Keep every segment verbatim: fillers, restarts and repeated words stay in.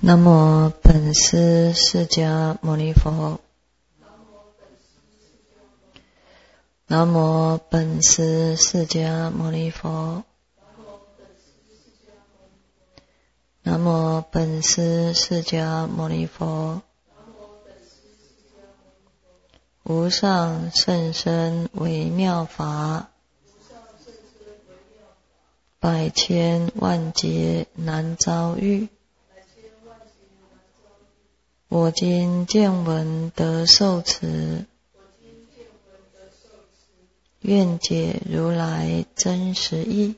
南无本师释迦牟尼佛。南无本师释迦牟尼佛。南无本师释迦牟尼佛。无上甚深微妙法，百千万劫难遭遇。我今见闻得受持，愿解如来真实义。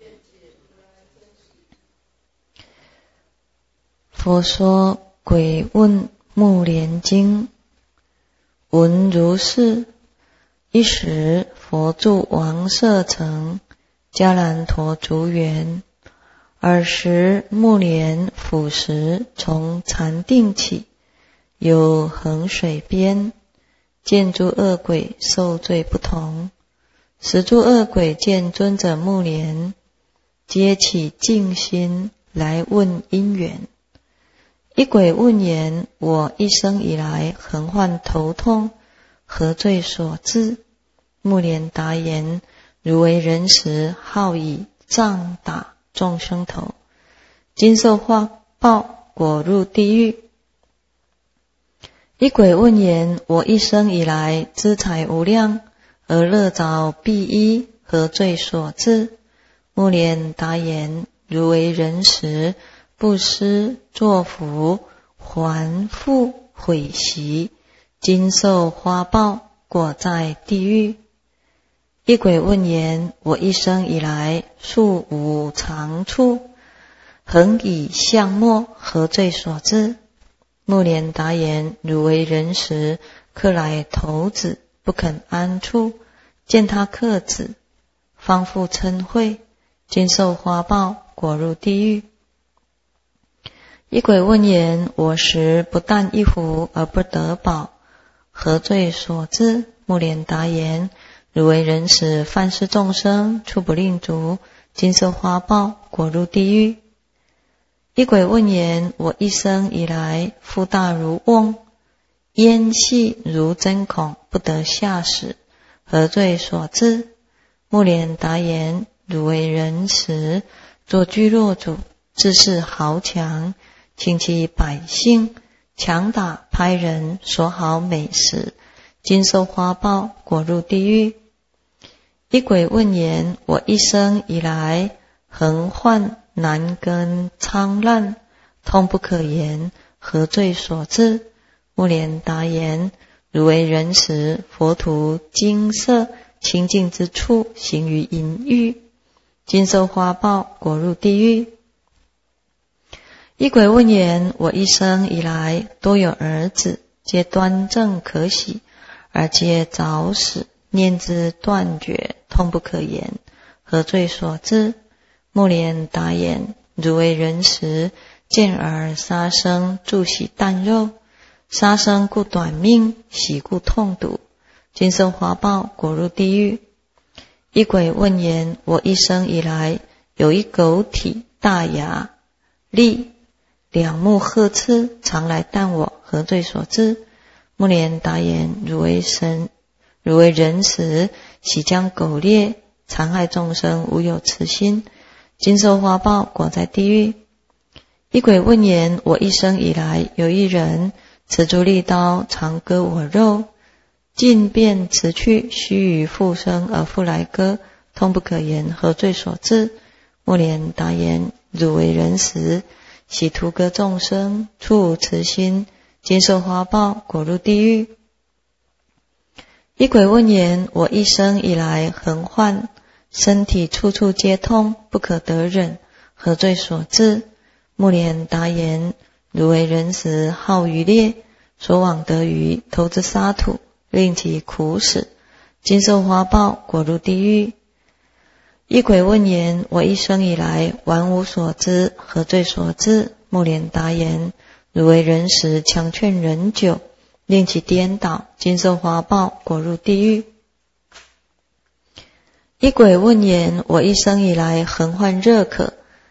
佛说鬼问目连经，闻如是。一时佛住王舍城迦兰陀竹园，尔时目连腐蚀从禅定起，有衡水边，见诸恶鬼受罪不同。十诸恶鬼见尊者目连，皆起敬心来问因缘。一鬼问言：我一生以来恒患头痛，何罪所致？目连答言：如为人时，好以杖打众生头，今受化报，果入地狱。一鬼问言：我一生以来资财无量，而乐着敝衣，何罪所致？目连答言：如为人时，布施作福，还复毁习，今受花报，果在地狱。一鬼问言：我一生以来素无长处，恒以相莫，何罪所致？目连答言：如为人时，客来投子，不肯安处，见他客子，方复嗔恚，今受花报，果入地狱。一鬼问言：我时不但一壶而不得饱，何罪所致？目连答言：如为人时，犯事众生，处不令足，今受花报，果入地狱。一鬼问言：我一生以来，腹大如瓮，咽细如针孔，不得下食，何罪所致？目连答言：如为人时，作居落主，自恃豪强，轻欺百姓，强打拍人，所好美食，今受花报，果入地狱。一鬼问言：我一生以来，恒患难根苍烂，痛不可言，何罪所致？目连答言：如为人时，佛徒精舍清净之处，行于淫欲，今受花报，果入地狱。一鬼问言：我一生以来，多有儿子，皆端正可喜，而皆早死，念之断绝，痛不可言，何罪所致？目连答言：如为人时，见儿杀生，助喜啖肉，杀生故短命，喜故痛毒，今受花报，果入地狱。一鬼问言：我一生以来，有一狗体大牙利，两目褐赤，常来啖我，何罪所致？目连答言：如为神，如为人时，喜将狗猎，残害众生，无有慈心，今受花报，果在地狱。一鬼问言：我一生以来，有一人持竹利刀，常割我肉，尽便辞去，须臾复生而复来割，痛不可言，何罪所致？目连答言：如为人时，喜屠割众生，处无慈心，今受花报，果入地狱。一鬼问言：我一生以来，恒患身体处处皆痛，不可得忍，何罪所致？目连答言：如为人时，好渔猎，所往得鱼，投之沙土，令其苦死，今受花报，果入地狱。一鬼问言：我一生以来，玩无所知，何罪所致？目连答言：如为人时，强劝人酒，令其颠倒，今受花报，果入地狱。一鬼问言：我一生以来，恒患热渴，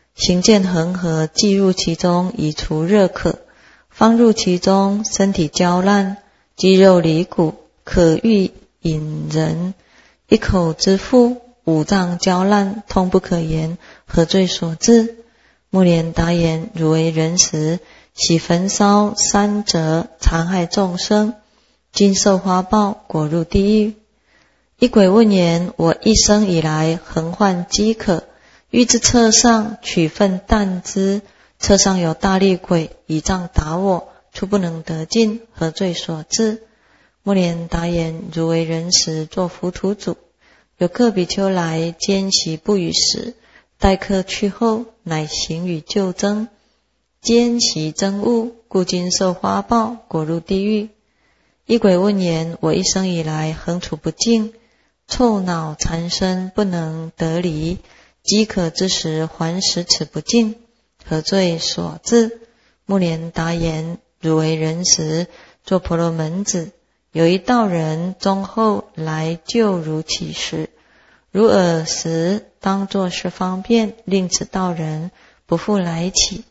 行见恒河，即入其中，以除热渴。方入其中，身体焦烂，肌肉离骨，可欲饮人。一口之腹，五脏焦烂，痛不可言，何罪所致？目连答言：汝为人时，喜焚烧三者，残害众生，今受花报，果入地狱。一鬼问言：我一生以来恒患饥渴，欲至侧上取份啖之，侧上有大力鬼以杖打我，初不能得进，何罪所致？目连答言：汝为人时，作浮屠主，有各比丘来兼习不语时，待客去后，乃行与救增，兼习憎恶，故今受花报，果入地狱。一鬼问言：我一生以来恒处不净，臭恼缠身，不能得离，饥渴之时还使此不净，何罪所致？目连答言：汝为人时，作婆罗门子，有一道人忠厚来救汝乞食，汝尔时当作是方便，令此道人不复来乞，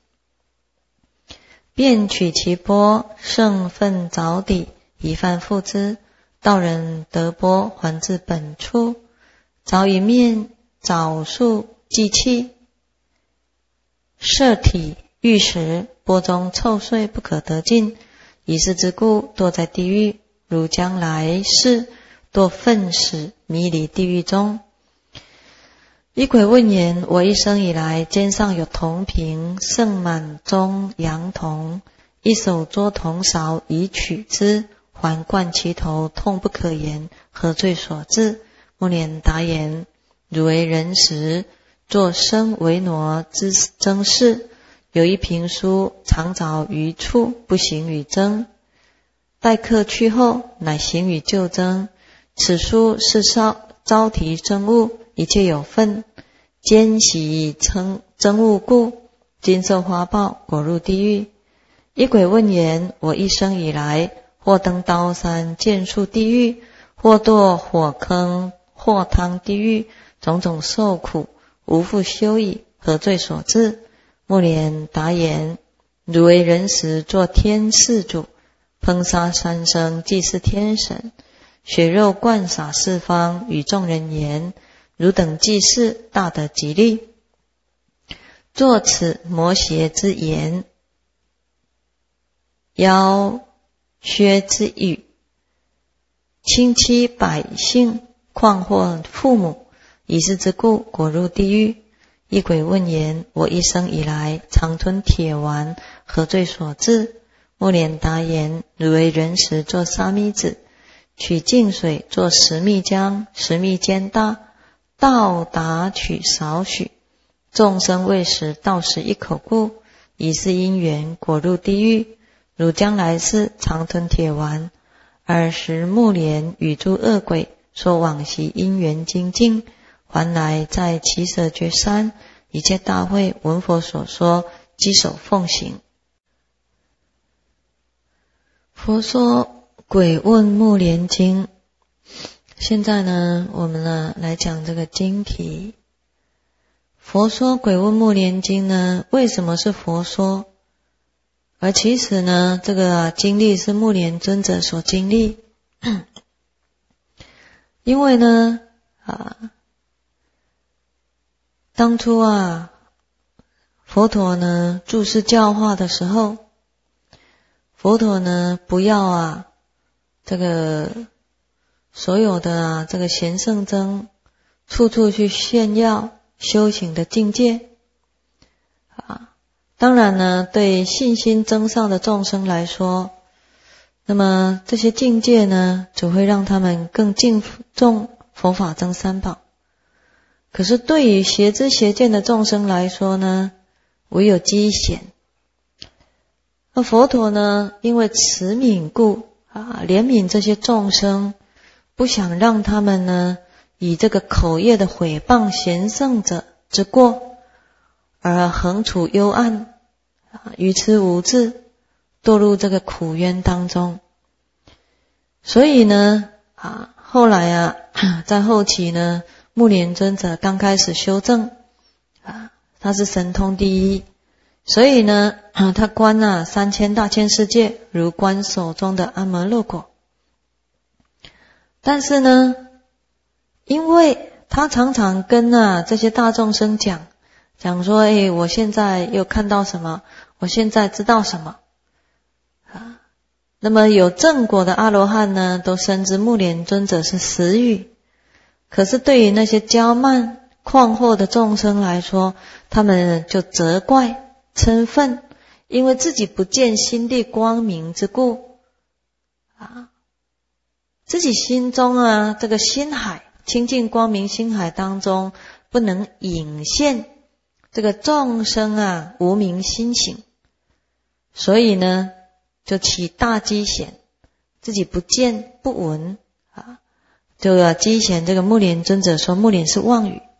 便取其钵，盛粪凿底，一饭付之。道人得钵，还至本处，凿一面枣树祭器，摄体欲食，钵中臭秽，不可得进，以是之故，堕在地狱。汝将来世堕粪屎，迷离地狱中。一鬼问言：我一生以来，肩上有铜瓶，盛满中阳铜，一手捉铜勺以取之，还灌其头，痛不可言，何罪所致？目连答言：汝为人时，作生为挪之争事，有一瓶书，常找于处，不行与争。待客去后，乃行与救争。此书是招提憎恶，一切有份，兼习憎恶故，今受花报，果入地狱。一鬼问言：我一生以来，或登刀山剑树地狱，或堕火坑或汤地狱，种种受苦，无复休矣，何罪所致？目连答言：汝为人时，作天士主，烹杀三生，祭祀天神，血肉灌洒四方，与众人言：汝等祭祀，大得吉利。作此摩胁之言，邀薛之语，亲戚百姓，况或父母，以是之故，果入地狱。一鬼问言：我一生以来，常吞铁丸，何罪所致？目连答言：汝为人时，作沙弥子，取净水作十密浆，十密间大，到达取少许，众生未食，到食一口故，以是因缘，果入地狱。汝将来世常吞铁丸。尔时目连与诸恶鬼说往昔因缘精进，还来在耆舍觉山一切大会闻佛所说，稽首奉行。佛说鬼问目连经。现在呢，我们呢来讲这个经题。佛说鬼问目连经呢，为什么是佛说？而其实呢，这个、啊、经历是目连尊者所经历。因为呢，啊，当初啊，佛陀呢注释教化的时候，佛陀呢不要啊，这个所有的啊这个贤圣僧处处去炫耀修行的境界啊。当然呢，对信心增上的众生来说，那么这些境界呢，只会让他们更敬重佛法僧三宝。可是对于邪知邪见的众生来说呢，唯有积险。那佛陀呢，因为慈悯故啊，怜悯这些众生，不想让他们呢以这个口业的毁谤贤圣者之过，而横处幽暗，愚痴无智，堕入这个苦渊当中。所以呢，啊，后来啊，在后期呢，目连尊者刚开始修正，啊， 他是神通第一，所以呢，他观啊三千大千世界，如观手中的阿摩罗果。但是呢，因为他常常跟啊这些大众生讲，讲说，哎，我现在又看到什么，我现在知道什么啊。那么有正果的阿罗汉呢，都深知目连尊者是实语。可是对于那些骄慢旷惑的众生来说，他们就责怪嗔愤，因为自己不见心地光明之故啊，自己心中啊这个心海清净光明心海当中不能隐现这个众生啊无明心行，所以呢就起大机嫌，自己不见不闻啊，就要机嫌这个目连尊者说目连是妄语。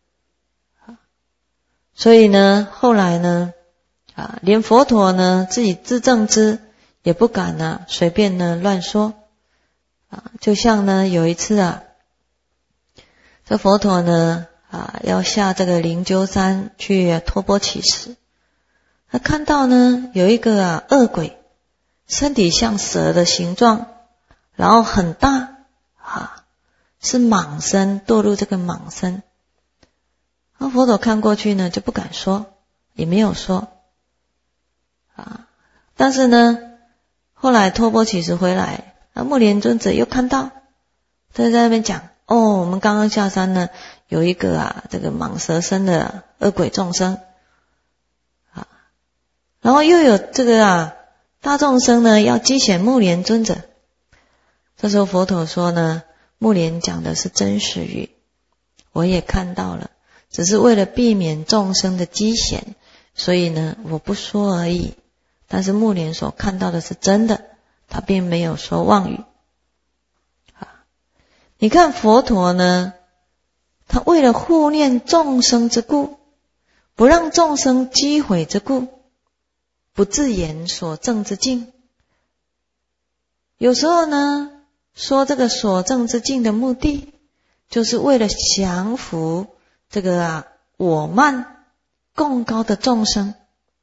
所以呢后来呢啊，连佛陀呢自己自证之也不敢呢随便呢乱说啊。就像呢有一次啊，这佛陀呢啊要下这个灵鹫山去托钵乞食，他看到呢有一个啊恶鬼，身体像蛇的形状，然后很大啊，是蟒身，堕入这个蟒身。那佛陀看过去呢就不敢说，也没有说啊。但是呢后来托钵乞食回来，啊目连尊者又看到，他在那边讲，哦，我们刚刚下山呢有一个啊这个蟒蛇身的恶鬼众生啊，然后又有这个啊大众生呢要讥显目连尊者。这时候佛陀说呢，目连讲的是真实语，我也看到了，只是为了避免众生的讥嫌，所以呢我不说而已。但是目连所看到的是真的，他并没有说妄语啊。你看佛陀呢，他为了护念众生之故，不让众生击毁之故，不自言所证之境。有时候呢说这个所证之境的目的，就是为了降伏这个啊我慢共高的众生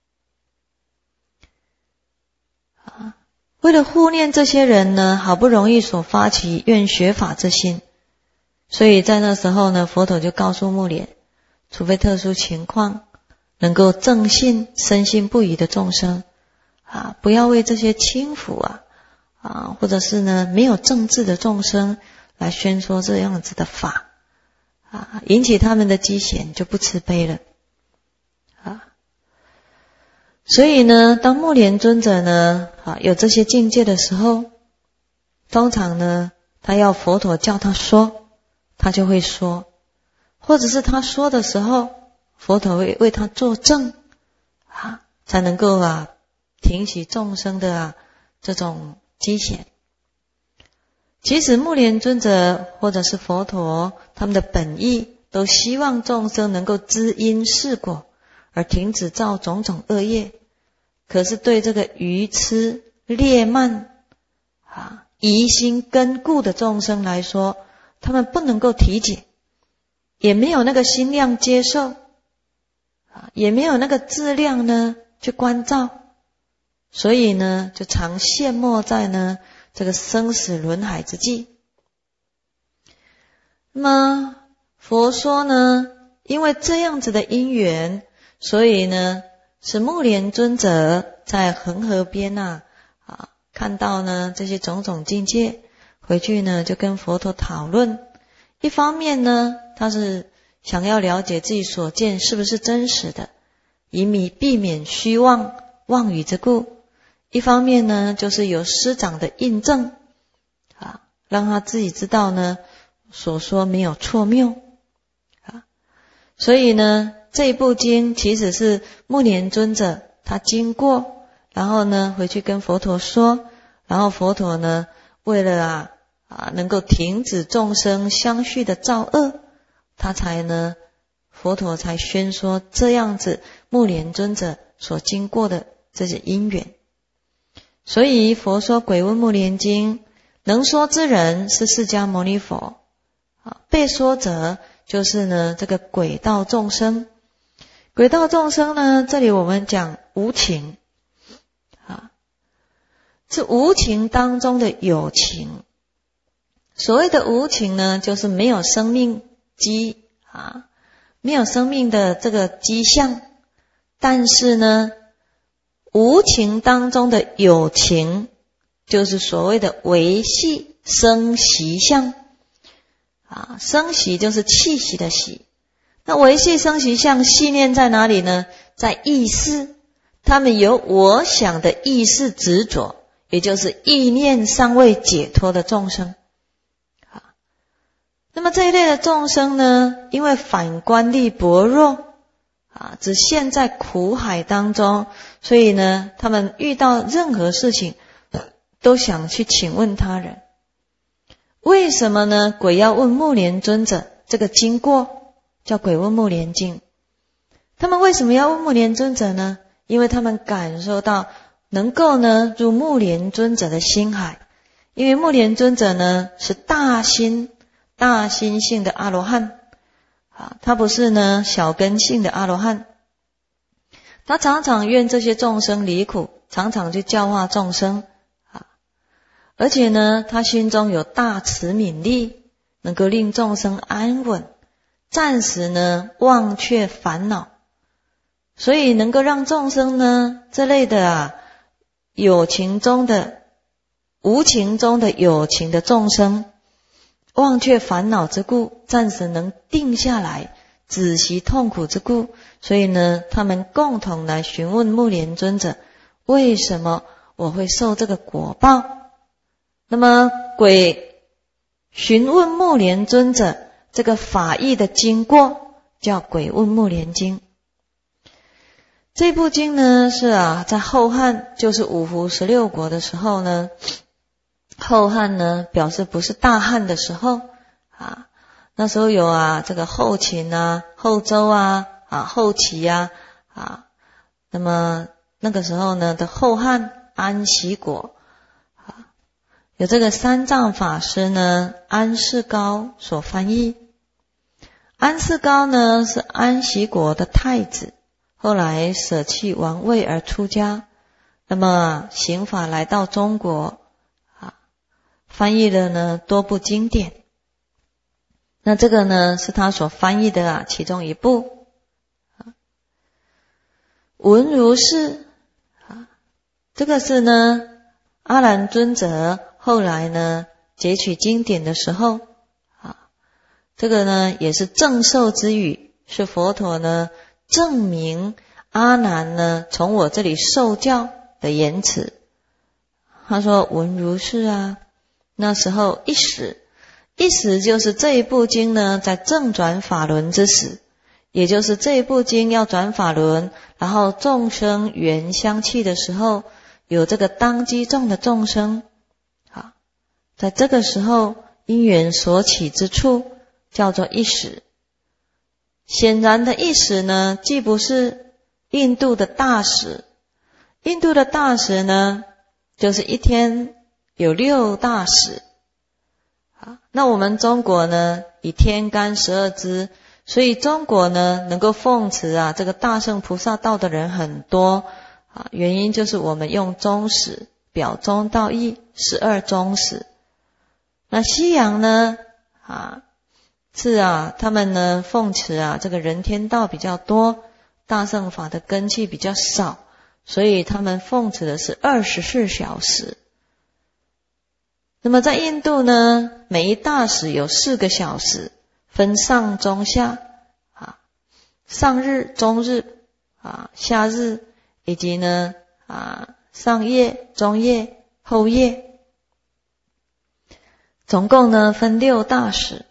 啊，为了护念这些人呢，好不容易所发起愿学法之心，所以在那时候呢，佛陀就告诉目连，除非特殊情况能够正信深信不疑的众生啊，不要为这些轻浮啊啊，或者是呢没有正智的众生来宣说这样子的法啊，引起他们的讥嫌，就不慈悲了啊。所以呢当目连尊者呢啊有这些境界的时候，通常呢他要佛陀叫他说，他就会说，或者是他说的时候，佛陀会为他作证啊，才能够啊停息众生的啊这种讥嫌。其实目连尊者或者是佛陀，他们的本意都希望众生能够知因是果，而停止造种种恶业。可是对这个愚痴劣慢啊疑心根固的众生来说，他们不能够体解，也没有那个心量接受啊，也没有那个质量呢去关照，所以呢就常陷没在呢这个生死轮海之际。那么佛说呢，因为这样子的因缘，所以呢是目连尊者在恒河边啊啊看到呢这些种种境界，回去呢就跟佛陀讨论。一方面呢他是想要了解自己所见是不是真实的，以免避免虚妄妄语之故。一方面呢就是有师长的印证啊，让他自己知道呢所说没有错谬啊。所以呢这一部经其实是目连尊者他经过，然后呢回去跟佛陀说，然后佛陀呢为了啊啊能够停止众生相续的造恶，他才呢佛陀才宣说这样子目连尊者所经过的这些因缘。所以佛说鬼问目连经，能说之人是释迦牟尼佛啊，被说者就是呢这个鬼道众生。 鬼道众生呢，这里我们讲无情啊，是无情当中的有情。所谓的无情呢，就是没有生命迹啊，没有生命的这个迹象。但是呢，无情当中的有情，就是所谓的维系生息相啊，生息就是气息的息。那维系生息相系念在哪里呢？在意识，他们有我想的意识执着，也就是意念尚未解脱的众生。啊，那么这一类的众生呢，因为反观力薄弱啊，只陷在苦海当中，所以呢，他们遇到任何事情都想去请问他人。为什么呢？鬼要问目连尊者，这个经过叫鬼问目连经。他们为什么要问目连尊者呢？因为他们感受到能够呢入目连尊者的心海，因为目连尊者呢是大心大心性的阿罗汉啊，他不是呢小根性的阿罗汉。他常常愿这些众生离苦，常常去教化众生啊，而且呢他心中有大慈悯力，能够令众生安稳，暂时呢忘却烦恼，所以能够让众生呢这类的啊有情中的无情中的有情的众生忘却烦恼之故，暂时能定下来，止息痛苦之故，所以呢他们共同来询问目连尊者，为什么我会受这个果报？那么鬼询问目连尊者这个法义的经过，叫鬼问目连经。这部经呢是啊，在后汉，就是五胡十六国的时候呢，后汉呢表示不是大汉的时候啊，那时候有啊这个后秦啊、后周啊、啊后齐啊啊，那么那个时候呢的后汉安息国啊，有这个三藏法师呢安世高所翻译。安世高呢是安息国的太子，后来舍弃王位而出家，那么行法来到中国啊，翻译了呢多部经典。那这个呢是他所翻译的啊其中一部啊，闻如是啊，这个是呢阿难尊者后来呢截取经典的时候啊，这个呢也是正受之语，是佛陀呢证明阿难呢从我这里受教的言辞。他说闻如是啊，那时候一时，一时就是这一部经呢在正转法轮之时，也就是这一部经要转法轮，然后众生缘相契的时候，有这个当机众的众生啊，在这个时候因缘所起之处叫做一时。显然的一时呢，既不是印度的大时，印度的大时呢就是一天有六大时啊，那我们中国呢以天干十二支，所以中国呢能够奉持啊这个大乘菩萨道的人很多啊，原因就是我们用中时表中道义，十二中时。那西洋呢啊是啊，他们呢奉持啊这个人天道比较多，大乘法的根器比较少，所以他们奉持的是二十四小时。那么在印度呢，每一大时有四个小时，分上中下啊，上日、中日啊、下日，以及呢啊上夜、中夜、后夜，总共呢分六大时。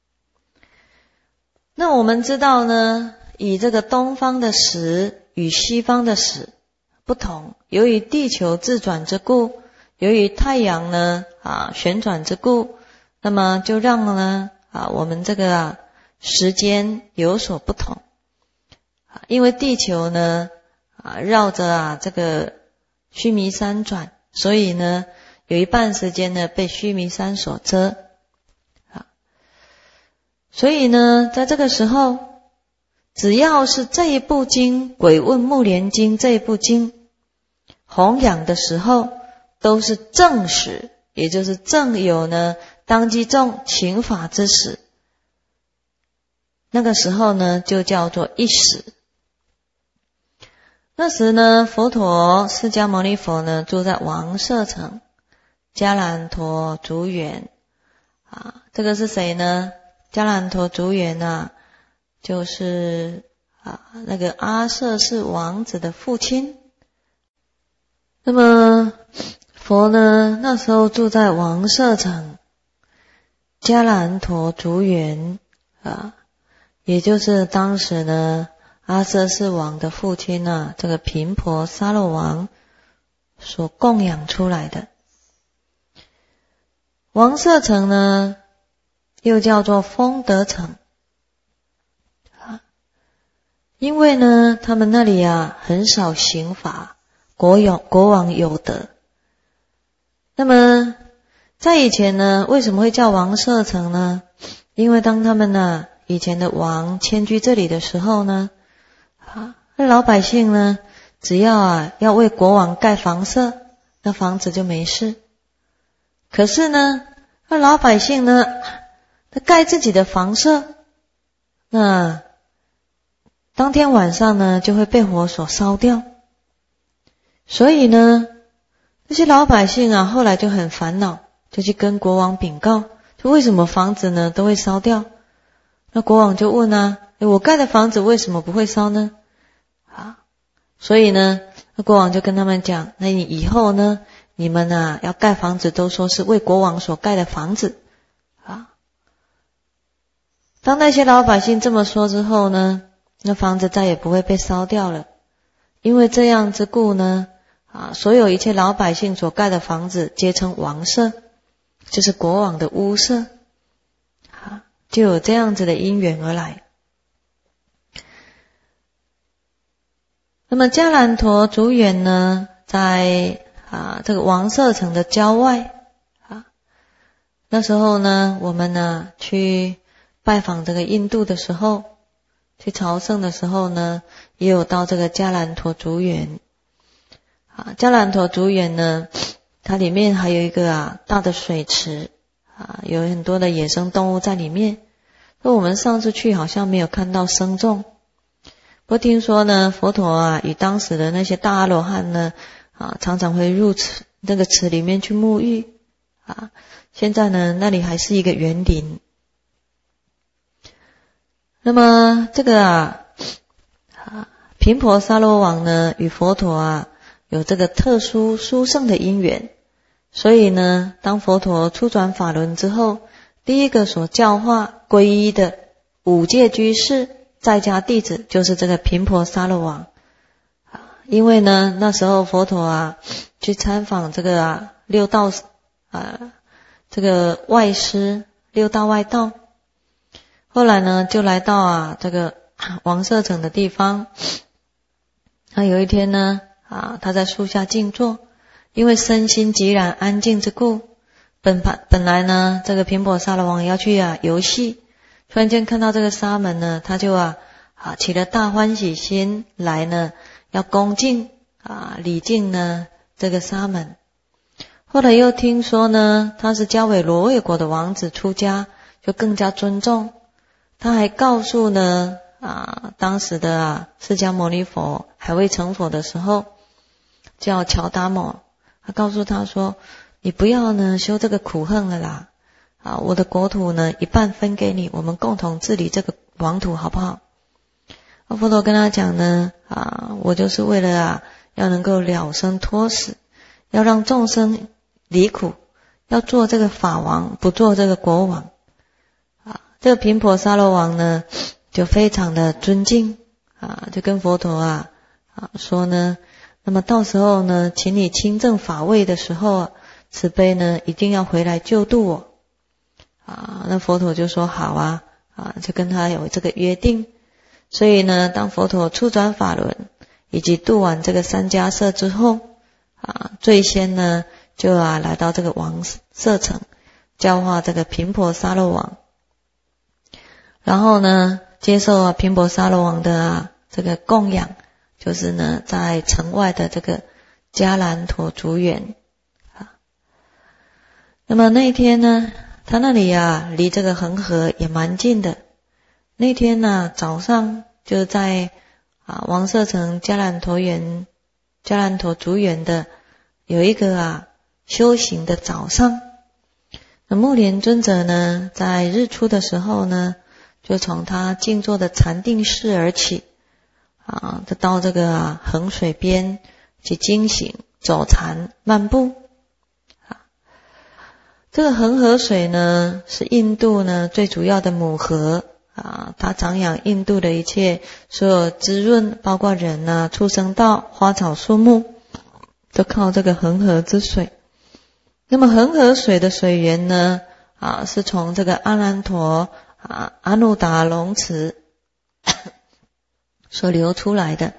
那我们知道呢，以这个东方的时与西方的时不同，由于地球自转之故，由于太阳呢啊旋转之故，那么就让呢啊我们这个啊时间有所不同。啊，因为地球呢啊绕着啊这个须弥山转，所以呢有一半时间呢被须弥山所遮。所以呢在这个时候， 只要是这一部经《鬼问目连经》这一部经弘扬的时候，都是正时，也就是正有呢当机众请法之时，那个时候呢就叫做一时。那时呢，佛陀释迦牟尼佛呢住在王舍城迦兰陀竹园啊，这个是谁呢？迦兰陀竹园啊，就是啊那个阿舍是王子的父亲。那么佛呢那时候住在王舍城迦兰陀竹园啊，也就是当时呢阿舍是王的父亲啊，这个频婆沙罗王所供养出来的。王舍城呢又叫做丰德城啊，因为呢他们那里啊很少刑罚，国有国王有德。那么在以前呢为什么会叫王舍城呢？因为当他们呢以前的王迁居这里的时候呢啊，那老百姓呢只要啊要为国王盖房舍，那房子就没事。可是呢那老百姓呢他盖自己的房舍，那当天晚上呢就会被火所烧掉。所以呢这些老百姓啊后来就很烦恼，就去跟国王禀告，就为什么房子呢都会烧掉。那国王就问啊，诶我盖的房子为什么不会烧呢？啊，所以呢那国王就跟他们讲，那你以后呢你们啊要盖房子都说是为国王所盖的房子啊。当那些老百姓这么说之后呢，那房子再也不会被烧掉了。因为这样之故呢啊，所有一切老百姓所盖的房子皆称王舍，就是国王的屋舍啊，就有这样子的因缘而来。那么迦兰陀竹园呢在啊这个王舍城的郊外啊，那时候呢我们呢去拜访这个印度的时候，去朝圣的时候呢也有到这个迦兰陀竹园啊。迦兰陀竹园呢它里面还有一个啊大的水池啊，有很多的野生动物在里面。那我们上次去好像没有看到僧众，不过听说呢佛陀啊与当时的那些大阿罗汉呢啊常常会入池那个池里面去沐浴啊。现在呢那里还是一个园林。那么这个啊啊频婆沙罗王呢与佛陀啊有这个特殊殊胜的因缘，所以呢当佛陀初转法轮之后，第一个所教化皈依的五戒居士在家弟子就是这个频婆沙罗王啊。因为呢那时候佛陀啊去参访这个啊六道啊这个外师六道外道，后来呢就来到啊这个王舍城的地方。那有一天呢啊他在树下静坐，因为身心寂然安静之故，本本来呢这个频婆沙罗王要去啊游戏，突然间看到这个沙门呢，他就啊啊起了大欢喜心来呢要恭敬啊礼敬呢这个沙门。后来又听说呢他是迦维罗卫国的王子出家，就更加尊重。他还告诉呢啊当时的啊释迦牟尼佛还未成佛的时候，叫乔达摩，他告诉他说，你不要呢修这个苦恨了啦啊，我的国土呢一半分给你，我们共同治理这个王土好不好？啊佛陀跟他讲呢啊我就是为了啊要能够了生脱死，要让众生离苦，要做这个法王，不做这个国王啊。这个频婆沙罗王呢就非常的尊敬啊，就跟佛陀啊啊说呢，那么到时候呢请你亲证法位的时候啊，慈悲呢一定要回来救度我啊。那佛陀就说好啊啊，就跟他有这个约定。所以呢当佛陀初转法轮以及度完这个三迦舍之后啊，最先呢就啊来到这个王舍城教化这个频婆沙罗王。然后呢接受啊频婆沙罗王的啊这个供养，就是呢在城外的这个迦兰陀竹园啊。那么那一天呢，他那里啊离这个恒河也蛮近的。那天呢早上就在啊王舍城迦兰陀园迦兰陀竹园的有一个啊修行的早上，那目连尊者呢在日出的时候呢，就从他静坐的禅定室而起啊，就到这个啊衡水边去经行走禅漫步啊。这个恒河水呢是印度呢最主要的母河啊，它长养印度的一切所有滋润，包括人啊、畜生道、花草树木，都靠这个恒河之水。那么恒河水的水源呢啊，是从这个阿难陀啊阿耨达龙池所流出来的。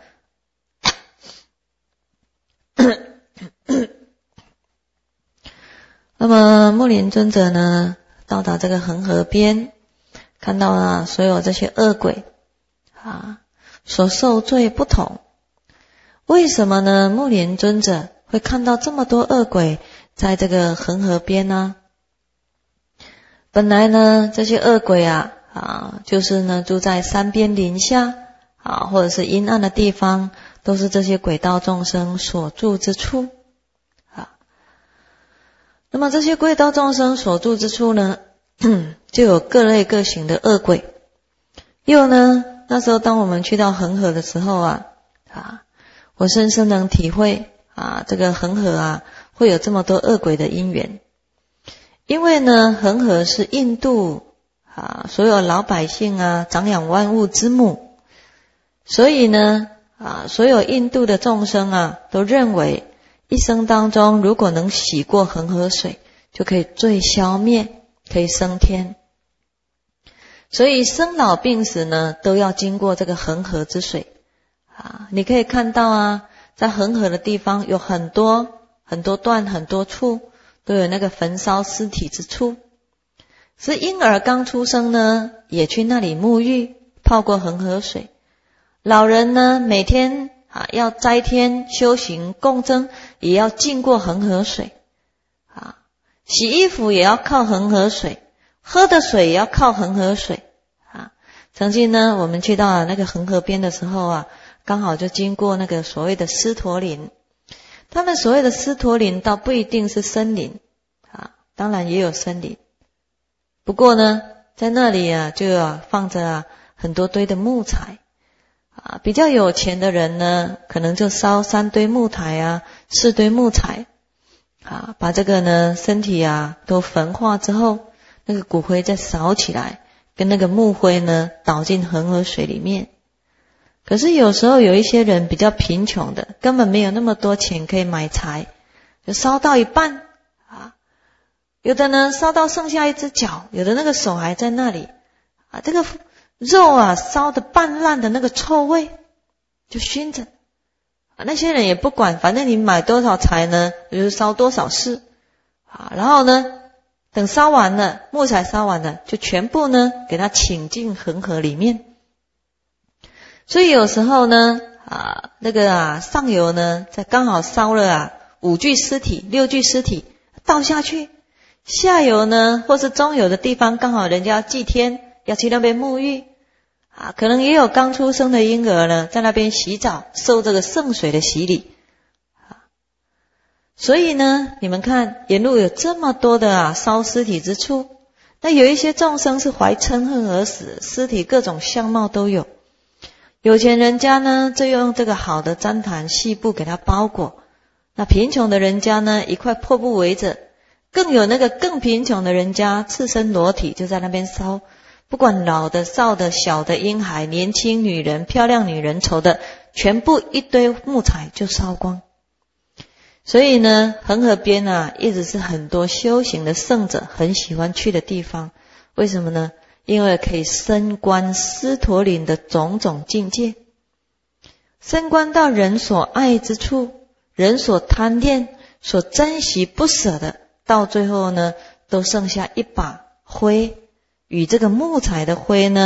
那么目连尊者呢到达这个恒河边，看到啊所有这些恶鬼啊所受罪不同。为什么呢？目连尊者会看到这么多恶鬼在这个恒河边呢？本来呢这些恶鬼啊啊就是呢住在山边林下啊，或者是阴暗的地方，都是这些鬼道众生所住之处啊。那么这些鬼道众生所住之处呢就有各类各型的恶鬼。又呢那时候当我们去到恒河的时候啊啊我深深能体会啊这个恒河啊会有这么多恶鬼的因缘。因为呢恒河是印度啊所有老百姓啊长养万物之母，所以呢啊所有印度的众生啊都认为一生当中如果能洗过恒河水，就可以罪消灭，可以升天。所以生老病死呢都要经过这个恒河之水啊。你可以看到啊在恒河的地方有很多很多段很多处都有那个焚烧尸体之处，是婴儿刚出生呢也去那里沐浴泡过恒河水，老人呢每天啊要斋天修行供僧也要浸过恒河水啊，洗衣服也要靠恒河水，喝的水也要靠恒河水啊。曾经呢我们去到那个恒河边的时候啊，刚好就经过那个所谓的狮驼林。他们所谓的狮驼林倒不一定是森林啊，当然也有森林，不过呢在那里啊就啊放着啊很多堆的木材啊，比较有钱的人呢可能就烧三堆木材啊四堆木材啊，把这个呢身体啊都焚化之后，那个骨灰再烧起来，跟那个木灰呢倒进恒河水里面。可是有时候有一些人比较贫穷的，根本没有那么多钱可以买柴，就烧到一半啊，有的呢烧到剩下一只脚，有的那个手还在那里啊，这个肉啊烧得半烂的那个臭味就熏着啊，那些人也不管，反正你买多少柴呢就是烧多少事啊，然后呢等烧完了，木材烧完了，就全部呢给它倾进恒河里面。所以有时候呢啊那个啊上游呢在刚好烧了啊五具尸体六具尸体倒下去，下游呢或是中游的地方刚好人家要祭天要去那边沐浴啊，可能也有刚出生的婴儿呢在那边洗澡受这个圣水的洗礼啊。所以呢你们看沿路有这么多的啊烧尸体之处，那有一些众生是怀嗔恨而死，尸体各种相貌都有。有钱人家呢就用这个好的毡毯细布给他包裹，那贫穷的人家呢一块破布围着，更有那个更贫穷的人家赤身裸体就在那边烧，不管老的少的小的婴孩年轻女人漂亮女人丑的，全部一堆木材就烧光。所以呢恒河边啊一直是很多修行的圣者很喜欢去的地方。为什么呢？因为可以深观狮驼林的种种境界，深观到人所爱之处，人所贪恋所珍惜不舍的，到最后呢都剩下一把灰，与这个木材的灰呢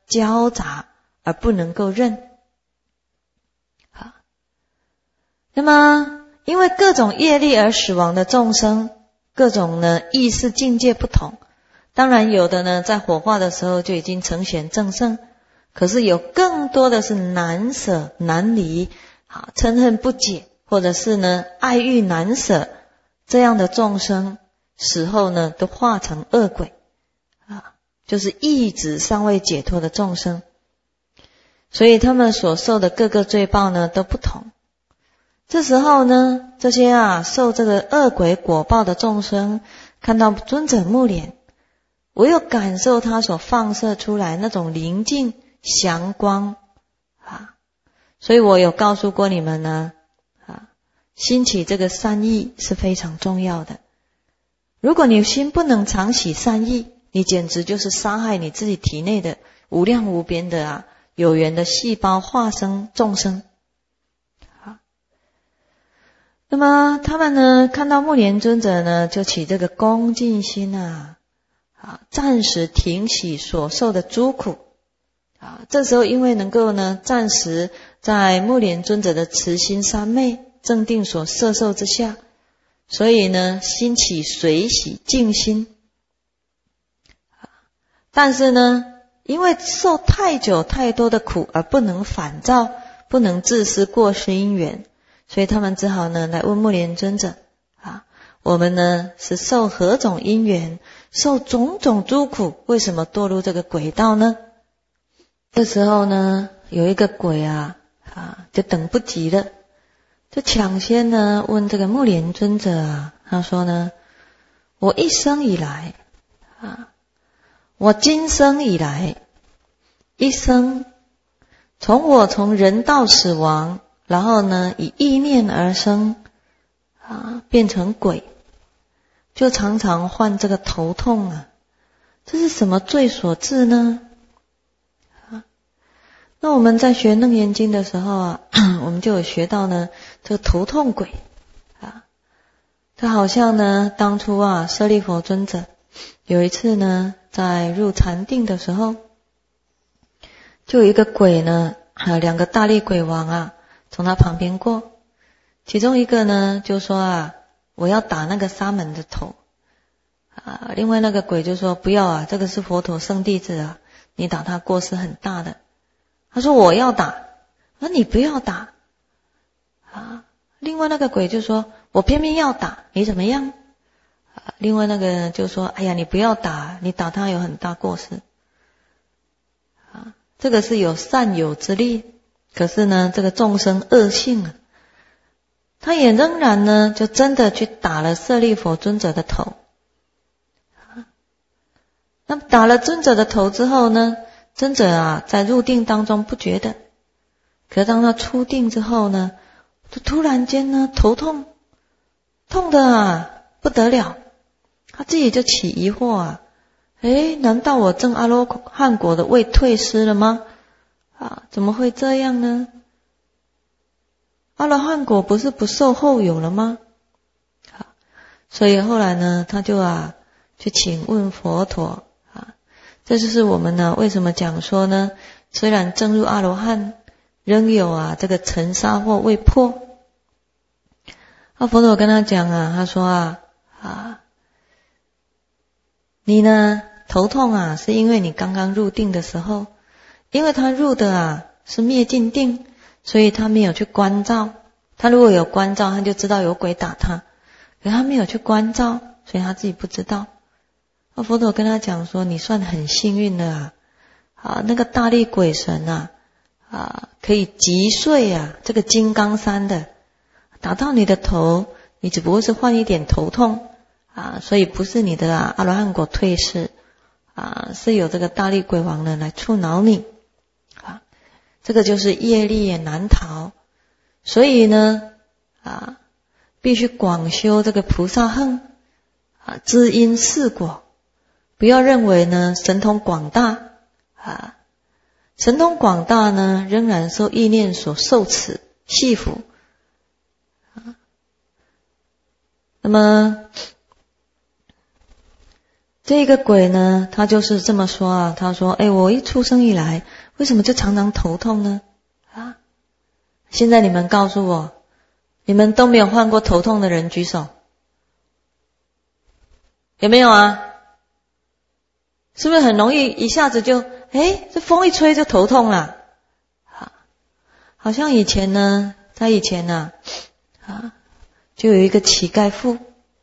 交杂而不能够认。好，那么因为各种业力而死亡的众生，各种呢意识境界不同，当然有的呢在火化的时候就已经成显正圣，可是有更多的是难舍难离，好嗔恨不解，或者是呢爱欲难舍，这样的众生死后呢都化成恶鬼啊，就是意志尚未解脱的众生，所以他们所受的各个罪报呢都不同。这时候呢，这些啊受这个恶鬼果报的众生，看到尊者目连，唯有感受他所放射出来那种宁静祥光啊，所以我有告诉过你们呢啊，兴起这个善意是非常重要的。如果你心不能常起善意，你简直就是杀害你自己体内的无量无边的啊有缘的细胞化生众生。那么他们呢看到目连尊者呢就起这个恭敬心啊，啊暂时停息所受的诸苦啊。这时候因为能够呢暂时在目连尊者的慈心三昧正定所摄受之下，所以呢心起随喜静心。但是呢因为受太久太多的苦而不能反照，不能自思过失因缘，所以他们只好呢来问目连尊者啊，我们呢是受何种因缘，受种种诸苦，为什么堕入这个鬼道呢？这时候呢有一个鬼啊啊就等不及了，就抢先呢问这个目连尊者啊，他说呢，我一生以来啊，我今生以来一生，从我从人道死亡，然后呢以意念而生啊，变成鬼，就常常患这个头痛啊，这是什么罪所致呢？啊，那我们在学楞严经的时候啊，我们就有学到呢这个头痛鬼啊，它好像呢当初啊舍利弗尊者有一次呢在入禅定的时候，就有一个鬼呢啊两个大力鬼王啊从他旁边过，其中一个呢就说啊，我要打那个沙门的头啊，另外那个鬼就说不要啊，这个是佛陀圣弟子啊，你打他过失很大的。他说我要打，那你不要打啊。另外那个鬼就说我偏偏要打，你怎么样啊？另外那个就说哎呀你不要打，你打他有很大过失啊。这个是有善有之力，可是呢这个众生恶性啊，他也仍然呢就真的去打了舍利弗尊者的头。那么打了尊者的头之后呢，尊者啊在入定当中不觉得，可是当他出定之后呢，就突然间呢头痛，痛的啊不得了，他自己就起疑惑啊，诶，难道我证阿罗汉果的位退失了吗？啊，怎么会这样呢？阿罗汉果不是不受后有了吗？啊，所以后来呢他就啊去请问佛陀啊，这就是我们呢为什么讲说呢，虽然证入阿罗汉，仍有啊这个尘沙惑未破。那佛陀跟他讲啊，他说啊啊，你呢头痛啊是因为你刚刚入定的时候，因为他入的啊是灭尽定，所以他没有去关照，他如果有关照他就知道有鬼打他，可他没有去关照，所以他自己不知道。那佛陀跟他讲说，你算很幸运的啊，啊那个大力鬼神啊啊可以击碎啊这个金刚山的，打到你的头，你只不过是患一点头痛啊，所以不是你的啊阿罗汉果退失啊，是有这个大力鬼王呢来触恼你啊，这个就是业力也难逃，所以呢啊必须广修这个菩萨行啊，知因是果，不要认为呢神通广大啊，神通广大呢仍然受意念所受持系缚啊。那么这个鬼呢，他就是这么说啊，他说：哎，我一出生以来，为什么就常常头痛呢？啊，现在你们告诉我，你们都没有患过头痛的人举手。有没有啊？是不是很容易一下子就，哎，这风一吹就头痛了？啊，好像以前呢，在以前呢，啊，就有一个乞丐妇。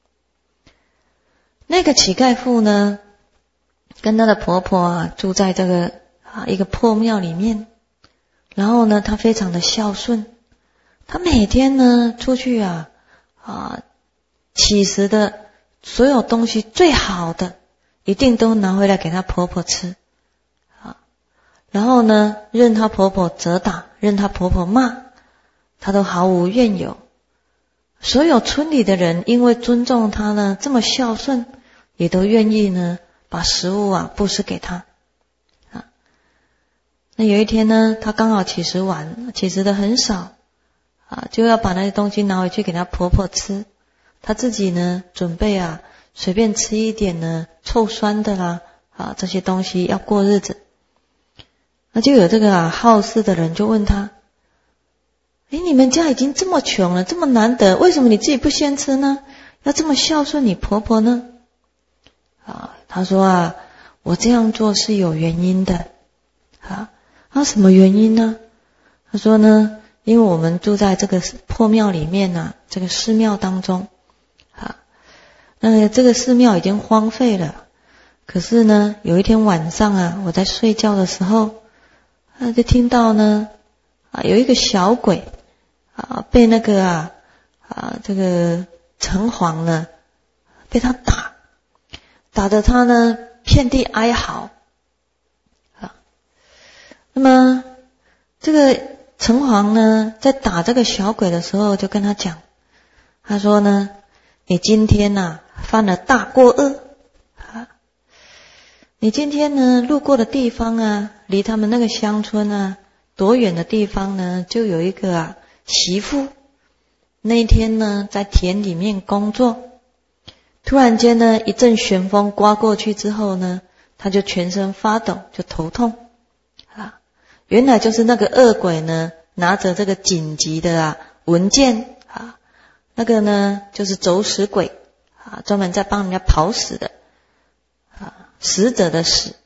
那个乞丐妇呢，跟她的婆婆啊，住在这个啊一个破庙里面。然后呢，她非常的孝顺，她每天呢出去啊啊乞食的所有东西最好的，一定都拿回来给她婆婆吃啊。然后呢，任她婆婆责打，任她婆婆骂，她都毫无怨尤。所有村里的人因为尊重她呢，这么孝顺，也都愿意呢把食物啊布施给她啊。那有一天呢，她刚好乞食完，乞食的很少啊，就要把那些东西拿回去给她婆婆吃。她自己呢准备啊随便吃一点呢臭酸的啦啊这些东西要过日子。那就有这个啊好事的人就问她：诶，你们家已经这么穷了，这么难得，为什么你自己不先吃呢？要这么孝顺你婆婆呢？啊，她说啊，我这样做是有原因的。啊，啊什么原因呢？她说呢，因为我们住在这个破庙里面啊，这个寺庙当中啊，那这个寺庙已经荒废了。可是呢，有一天晚上啊，我在睡觉的时候，啊，就听到呢，啊，有一个小鬼啊，被那个啊啊这个城隍呢，被他打，打得他呢遍地哀嚎啊。那么这个城隍呢，在打这个小鬼的时候，就跟他讲，他说呢，你今天呐、啊、犯了大过恶啊，你今天呢路过的地方啊，离他们那个乡村啊多远的地方呢，就有一个啊媳妇，那一天呢在田里面工作，突然间呢一阵旋风刮过去之后呢，他就全身发抖，就头痛啊。原来就是那个恶鬼呢拿着这个紧急的啊文件啊，那个呢就是走死鬼啊，专门在帮人家跑死的啊，死者的死。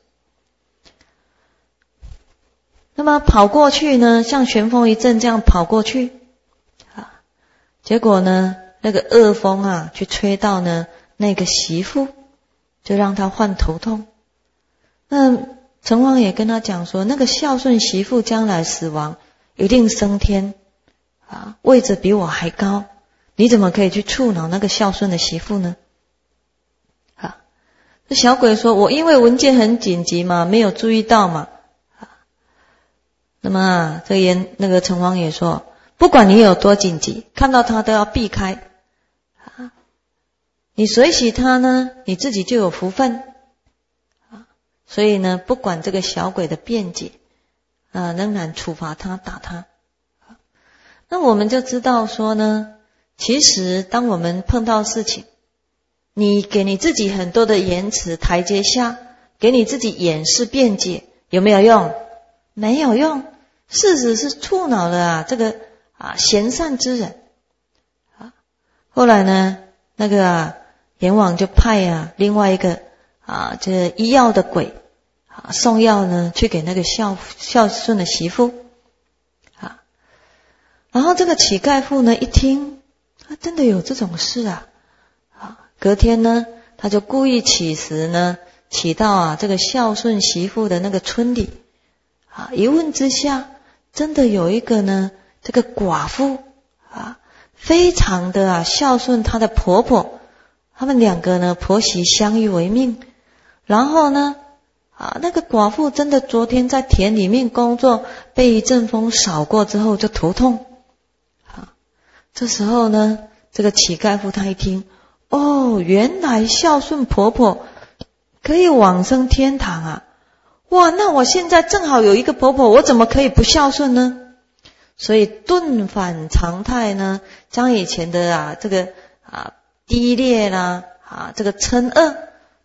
那么跑过去呢，像旋风一阵这样跑过去啊，结果呢那个恶风啊去吹到呢那个媳妇，就让她患头痛。那城隍也跟他讲说，那个孝顺媳妇将来死亡一定升天啊，位置比我还高，你怎么可以去触恼那个孝顺的媳妇呢？啊，这小鬼说，我因为文件很紧急嘛，没有注意到嘛。那么啊，这个那个城隍也说，不管你有多紧急，看到他都要避开啊。你随喜他呢，你自己就有福分啊。所以呢，不管这个小鬼的辩解啊，仍然处罚他，打他。那我们就知道说呢，其实当我们碰到事情，你给你自己很多的言辞台阶下，给你自己掩饰辩解，有没有用？没有用，事实是触恼了啊这个啊贤善之人啊。后来呢，那个啊阎王就派啊另外一个啊这个医药的鬼啊送药呢去给那个孝孝顺的媳妇啊。然后这个乞丐妇呢一听，啊真的有这种事啊啊，隔天呢他就故意乞食呢，乞到啊这个孝顺媳妇的那个村里。啊，一问之下，真的有一个呢，这个寡妇啊，非常的啊孝顺她的婆婆，他们两个呢婆媳相依为命。然后呢，啊那个寡妇真的昨天在田里面工作，被一阵风扫过之后就头痛。啊，这时候呢，这个乞丐妇她一听，哦，原来孝顺婆婆可以往生天堂啊！哇，那我现在正好有一个婆婆，我怎么可以不孝顺呢？所以顿反常态呢，将以前的啊这个啊低劣啦啊这个嗔恶，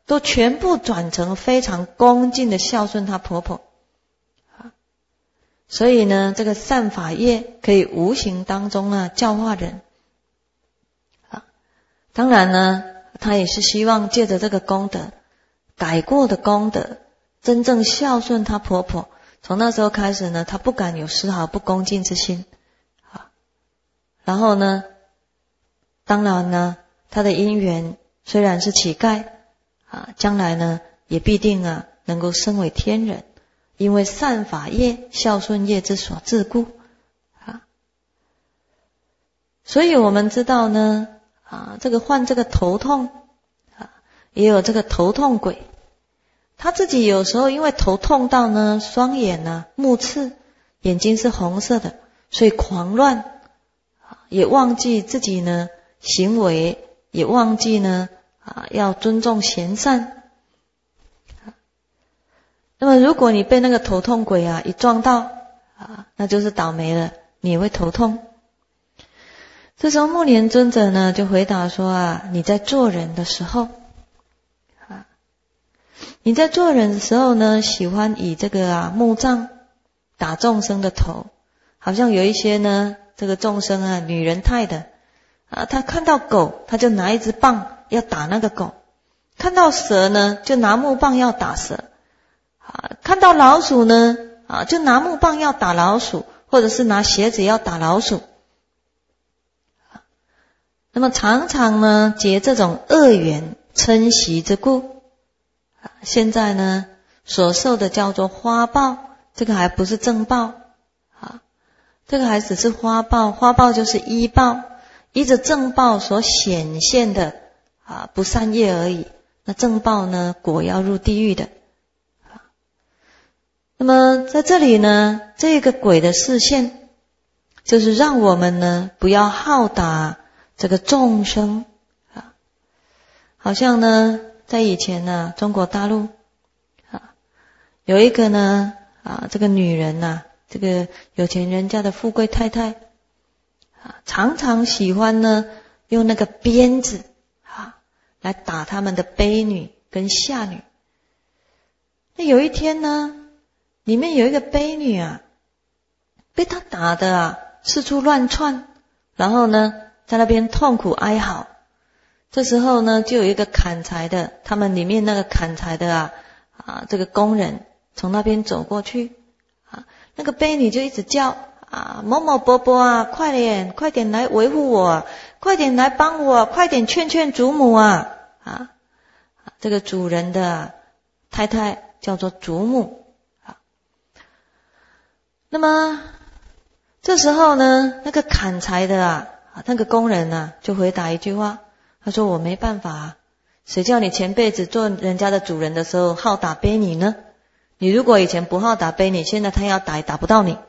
都全部转成非常恭敬的孝顺她婆婆。所以呢，这个善法业可以无形当中呢教化人。当然呢，她也是希望借着这个功德，改过的功德，真正孝顺她婆婆。从那时候开始呢，她不敢有丝毫不恭敬之心。然后呢，当然呢，她的因缘虽然是乞丐啊，将来呢也必定啊能够升为天人，因为善法业、孝顺业之所致故啊。所以我们知道呢，啊，这个患这个头痛啊，也有这个头痛鬼。他自己有时候因为头痛到呢，双眼呢目赤，眼睛是红色的，所以狂乱，也忘记自己呢行为，也忘记呢啊要尊重贤善。那么如果你被那个头痛鬼啊一撞到啊，那就是倒霉了，你也会头痛。这时候目连尊者呢就回答说啊，你在做人的时候啊，你在做人的时候呢，喜欢以这个啊木杖打众生的头，好像有一些呢这个众生啊女人态的啊，他看到狗他就拿一支棒要打那个狗，看到蛇呢就拿木棒要打蛇啊，看到老鼠呢啊就拿木棒要打老鼠，或者是拿鞋子要打老鼠。那么常常呢结这种恶缘嗔习之故，现在呢所受的叫做花报，这个还不是正报啊，这个还只是花报，花报就是依报，依着正报所显现的啊不善业而已。那正报呢，果要入地狱的。那么在这里呢，这个鬼的视线，就是让我们呢不要好打这个众生啊。好像呢在以前呢中国大陆啊有一个呢啊这个女人呐、啊，这个有钱人家的富贵太太啊，常常喜欢呢用那个鞭子啊来打他们的卑女跟下女。那有一天呢，里面有一个卑女啊，被他打的啊四处乱窜，然后呢在那边痛苦哀嚎。这时候呢，就有一个砍柴的，他们里面那个砍柴的啊啊这个工人从那边走过去啊，那个卑女就一直叫啊某某伯伯啊，快点快点来维护我，快点来帮我，快点劝劝祖母啊啊！这个主人的太太叫做祖母啊。那么这时候呢，那个砍柴的啊那个工人啊就回答一句话，他说我没办法啊，谁叫你前辈子做人家的主人的时候好打卑女呢？你如果以前不好打卑女，现在他要打也打不到你。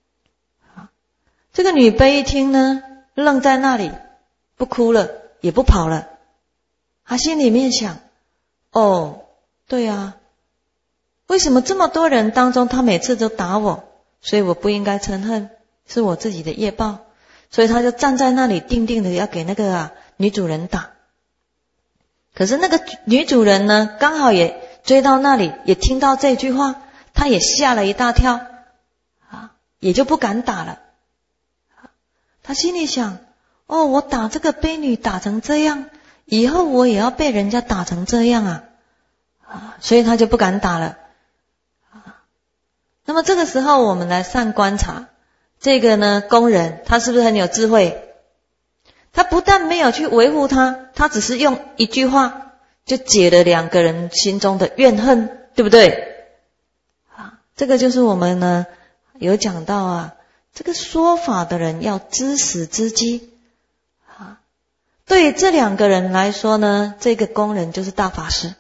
这个女卑一听呢，愣在那里，不哭了也不跑了。她心里面想，哦对啊，为什么这么多人当中他每次都打我，所以我不应该嗔恨，是我自己的业报。所以他就站在那里定定的要给那个啊女主人打。可是那个女主人呢，刚好也追到那里，也听到这句话，她也吓了一大跳啊，也就不敢打了。她心里想，哦，我打这个卑女打成这样，以后我也要被人家打成这样啊啊，所以她就不敢打了啊。那么这个时候我们来善观察这个呢工人，他是不是很有智慧？他不但没有去维护他，他只是用一句话就解了两个人心中的怨恨，对不对？啊，这个就是我们呢有讲到啊，这个说法的人要知时知机啊。对这两个人来说呢，这个工人就是大法师。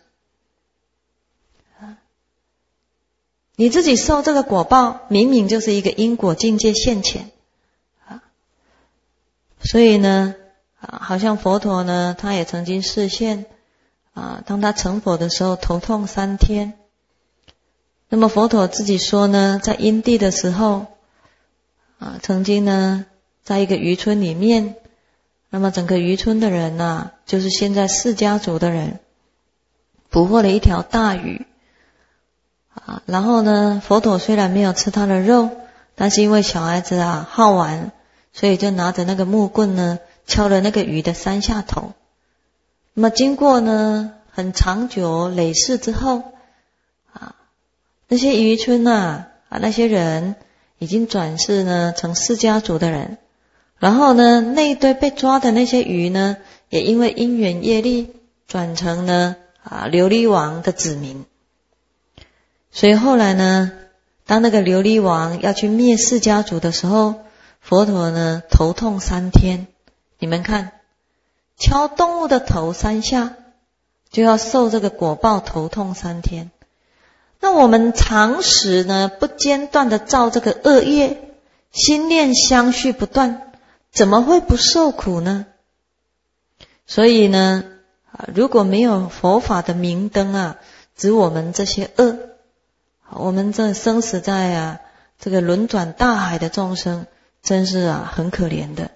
你自己受这个果报，明明就是一个因果境界现前啊。所以呢啊，好像佛陀呢，他也曾经示现啊，当他成佛的时候头痛三天。那么佛陀自己说呢，在因地的时候啊，曾经呢在一个渔村里面，那么整个渔村的人啊，就是现在释迦族的人， 捕获了一条大鱼啊，然后呢，佛陀虽然没有吃它的肉，但是因为小孩子啊好玩，所以就拿着那个木棍呢，敲了那个鱼的三下头。那么经过呢很长久累世之后啊，那些渔村啊啊那些人已经转世呢成释迦族的人，然后呢那一堆被抓的那些鱼呢，也因为因缘业力转成呢啊琉璃王的子民。所以后来呢，当那个琉璃王要去灭释迦族的时候，佛陀呢头痛三天。你们看，敲动物的头三下，就要受这个果报头痛三天。那我们常时呢不间断的造这个恶业，心念相续不断，怎么会不受苦呢？所以呢，如果没有佛法的明灯啊，指我们这些恶，我们这生死在啊这个轮转大海的众生，真是啊很可怜的。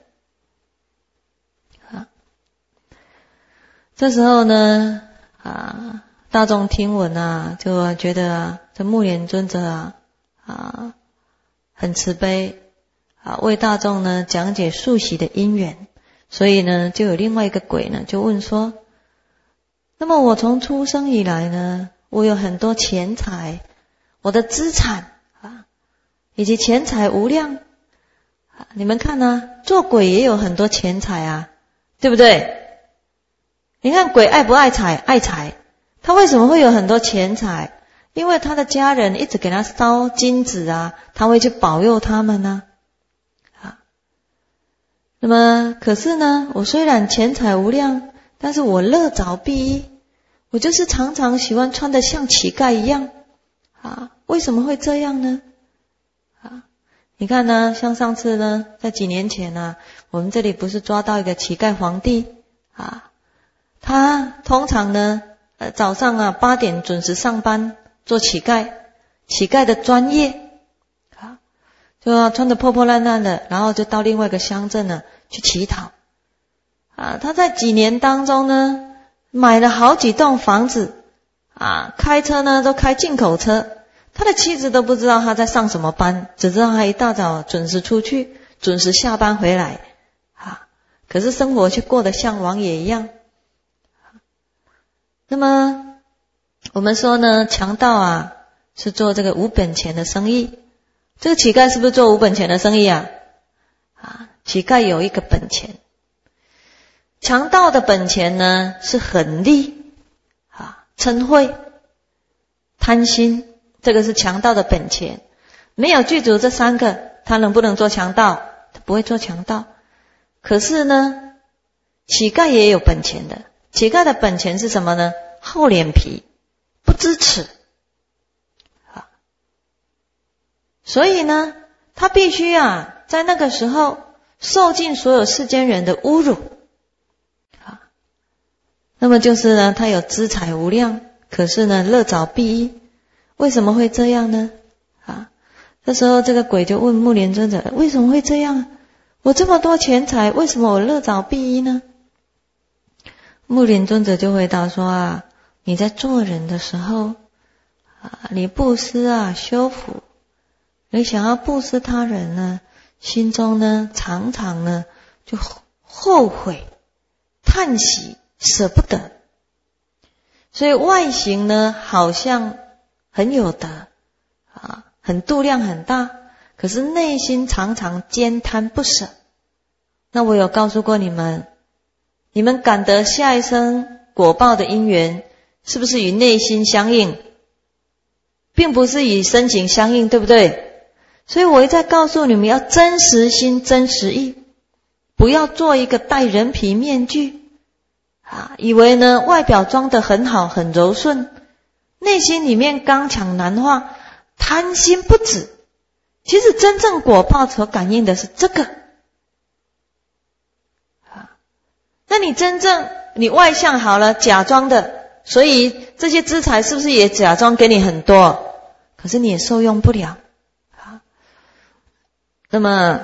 啊，这时候呢啊大众听闻啊，就觉得啊这目连尊者啊啊很慈悲啊，为大众呢讲解宿习的因缘。所以呢就有另外一个鬼呢就问说，那么我从出生以来呢，我有很多钱财，我的资产啊，以及钱财无量啊，你们看啊，做鬼也有很多钱财啊，对不对？你看鬼爱不爱财？爱财。他为什么会有很多钱财？因为他的家人一直给他烧金子啊，他会去保佑他们呢。啊，那么可是呢，我虽然钱财无量，但是我乐着避衣，我就是常常喜欢穿得像乞丐一样啊。为什么会这样呢？啊，你看呢，像上次呢，在几年前啊，我们这里不是抓到一个乞丐皇帝啊，他通常呢呃早上啊八点准时上班做乞丐，乞丐的专业啊，就要穿得破破烂烂的，然后就到另外一个乡镇呢去乞讨啊。他在几年当中呢买了好几栋房子啊，开车呢都开进口车，他的妻子都不知道他在上什么班，只知道他一大早准时出去，准时下班回来啊，可是生活却过得像王爷一样。那么我们说呢，强盗啊是做这个无本钱的生意，这个乞丐是不是做无本钱的生意啊？啊，乞丐有一个本钱，强盗的本钱呢是狠戾啊、嗔恚、贪心，这个是强盗的本钱。没有具足这三个，他能不能做强盗？他不会做强盗。可是呢，乞丐也有本钱的。乞丐的本钱是什么呢？厚脸皮，不知耻啊。所以呢，他必须啊，在那个时候受尽所有世间人的侮辱啊。那么就是呢，他有资财无量，可是呢，乐着避衣。为什么会这样呢？啊，这时候这个鬼就问目连尊者，为什么会这样？我这么多钱财，为什么我乐着避衣呢？目连尊者就回答说啊，你在做人的时候啊，你布施啊修福，你想要布施他人呢，心中呢常常呢就后悔、叹息、舍不得，所以外形呢好像很有德啊，很度量很大，可是内心常常坚贪不舍。那我有告诉过你们，你们感得下一生果报的因缘，是不是与内心相应，并不是与身形相应，对不对？所以我一再告诉你们要真实心真实意，不要做一个戴人皮面具啊，以为呢外表装得很好很柔顺，内心里面刚强难化，贪心不止。其实真正果报所感应的是这个啊。那你真正你外向好了，假装的，所以这些资财是不是也假装给你很多？可是你也受用不了啊。那么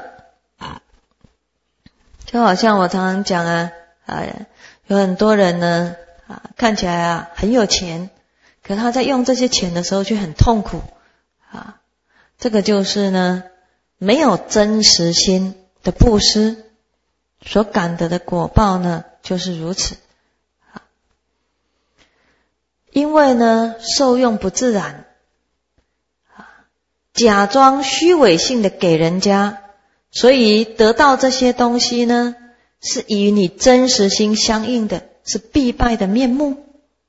就好像我常常讲啊，啊有很多人呢啊，看起来啊很有钱，可他在用这些钱的时候却很痛苦啊。这个就是呢，没有真实心的布施所感得的果报呢，就是如此啊。因为呢，受用不自然啊，假装虚伪性的给人家，所以得到这些东西呢，是与你真实心相应的，是必败的面目。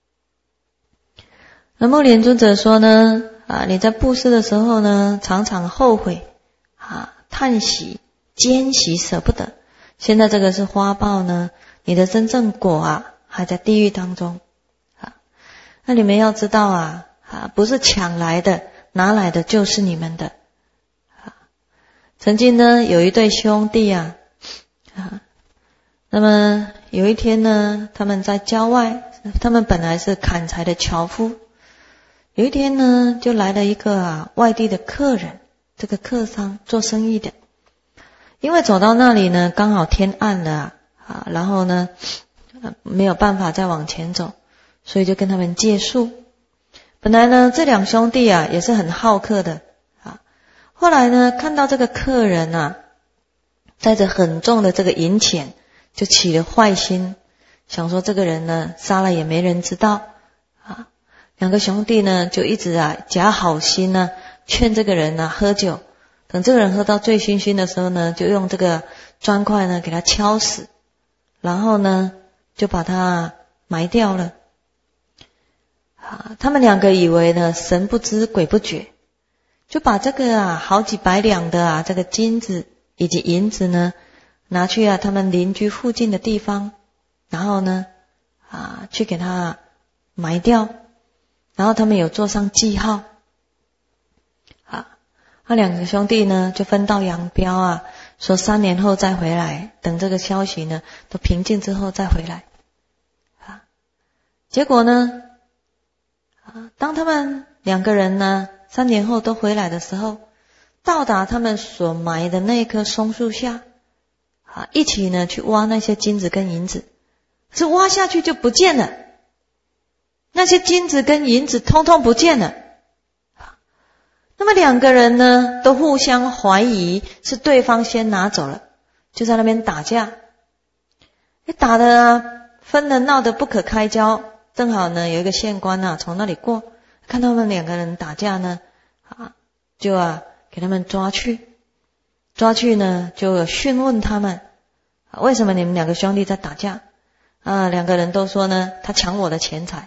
那目连尊者说呢，啊，你在布施的时候呢，常常后悔啊，叹息、艰惜、舍不得。现在这个是花报呢，你的真正果啊，还在地狱当中啊。那你们要知道啊，啊，不是抢来的，拿来的就是你们的啊。曾经呢，有一对兄弟啊，啊，那么有一天呢，他们在郊外，他们本来是砍柴的樵夫。有一天呢，就来了一个啊外地的客人，这个客商做生意的，因为走到那里呢，刚好天暗了啊，啊然后呢没有办法再往前走，所以就跟他们借宿。本来呢，这两兄弟啊也是很好客的啊，后来呢，看到这个客人啊带着很重的这个银钱，就起了坏心，想说这个人呢杀了也没人知道啊。两个兄弟呢就一直啊假好心呢劝这个人呢喝酒，等这个人喝到醉醺醺的时候呢，就用这个砖块呢给他敲死，然后呢就把他埋掉了啊。他们两个以为呢神不知鬼不觉，就把这个啊好几百两的啊这个金子以及银子呢拿去啊他们邻居附近的地方，然后呢啊去给他埋掉。然后他们有做上记号啊，那两个兄弟呢就分道扬镳啊，说三年后再回来，等这个消息呢都平静之后再回来啊。结果呢啊，当他们两个人呢三年后都回来的时候，到达他们所埋的那棵松树下啊，一起呢去挖那些金子跟银子，是挖下去就不见了。那些金子跟银子通通不见了，那么两个人呢都互相怀疑是对方先拿走了，就在那边打架，打得啊分得闹得不可开交。正好呢有一个县官啊从那里过，看他们两个人打架呢啊，就啊给他们抓去，抓去呢就讯问他们，啊，为什么你们两个兄弟在打架啊？两个人都说呢他抢我的钱财。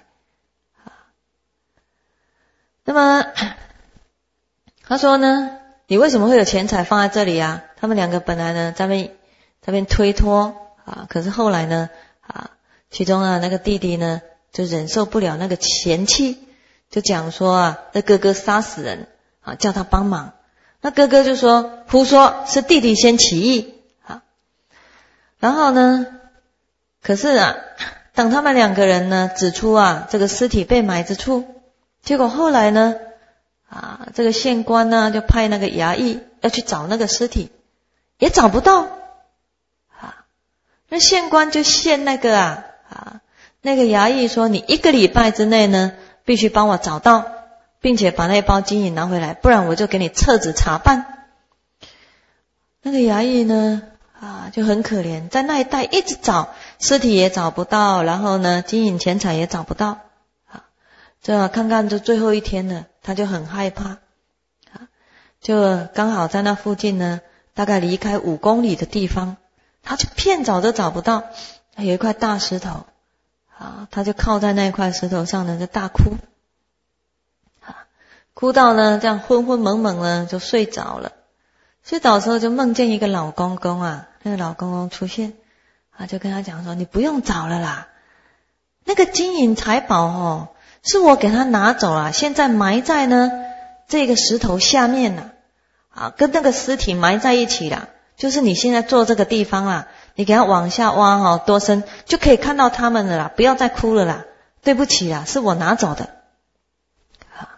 那么他说呢，你为什么会有钱财放在这里啊？他们两个本来呢在那边在那边推脱啊，可是后来呢啊，其中啊那个弟弟呢就忍受不了那个嫌弃，就讲说啊，那哥哥杀死人啊，叫他帮忙。那哥哥就说胡说，是弟弟先起义啊。然后呢，可是啊，等他们两个人呢指出啊这个尸体被埋之处。结果后来呢，啊，这个县官呢就派那个衙役要去找那个尸体，也找不到，啊，那县官就限那个啊啊那个衙役说，你一个礼拜之内呢必须帮我找到，并且把那包金银拿回来，不然我就给你撤职查办。那个衙役呢啊就很可怜，在那一带一直找，尸体也找不到，然后呢金银钱财也找不到。这看看就最后一天了，他就很害怕啊，就刚好在那附近呢，大概离开五公里的地方，他就遍找都找不到，有一块大石头啊，他就靠在那块石头上呢，就大哭啊，哭到呢这样昏昏蒙蒙呢就睡着了。睡着的时候就梦见一个老公公啊，那个老公公出现啊，就跟他讲说，你不用找了啦，那个金银财宝哦是我给他拿走了，现在埋在呢这个石头下面了啊，跟那个尸体埋在一起了，就是你现在坐这个地方啦，你给他往下挖哈，多深就可以看到他们了啦，不要再哭了啦，对不起啦，是我拿走的啊。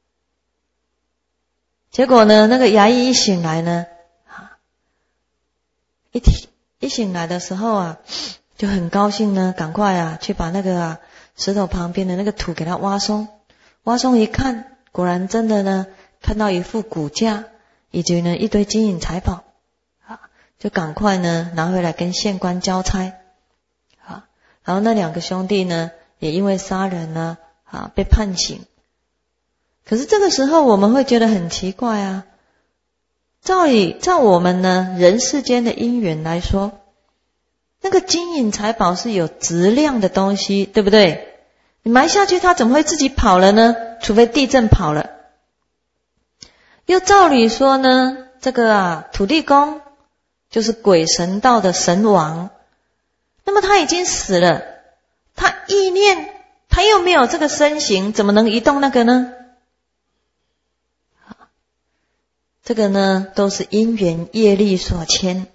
结果呢那个衙役一醒来呢啊，一一醒来的时候啊就很高兴呢，赶快啊去把那个啊石头旁边的那个土给它挖松，挖松一看，果然真的呢，看到一副骨架，以及呢一堆金银财宝，啊，就赶快呢拿回来跟县官交差，啊，然后那两个兄弟呢，也因为杀人呢，啊，被判刑。可是这个时候我们会觉得很奇怪啊，照理照我们呢人世间的因缘来说，那个金银财宝是有质量的东西，对不对？你埋下去它怎么会自己跑了呢？除非地震跑了。又照理说呢，这个啊土地公就是鬼神道的神王，那么他已经死了，他意念他又没有这个身形，怎么能移动那个呢？这个呢都是因缘业力所牵，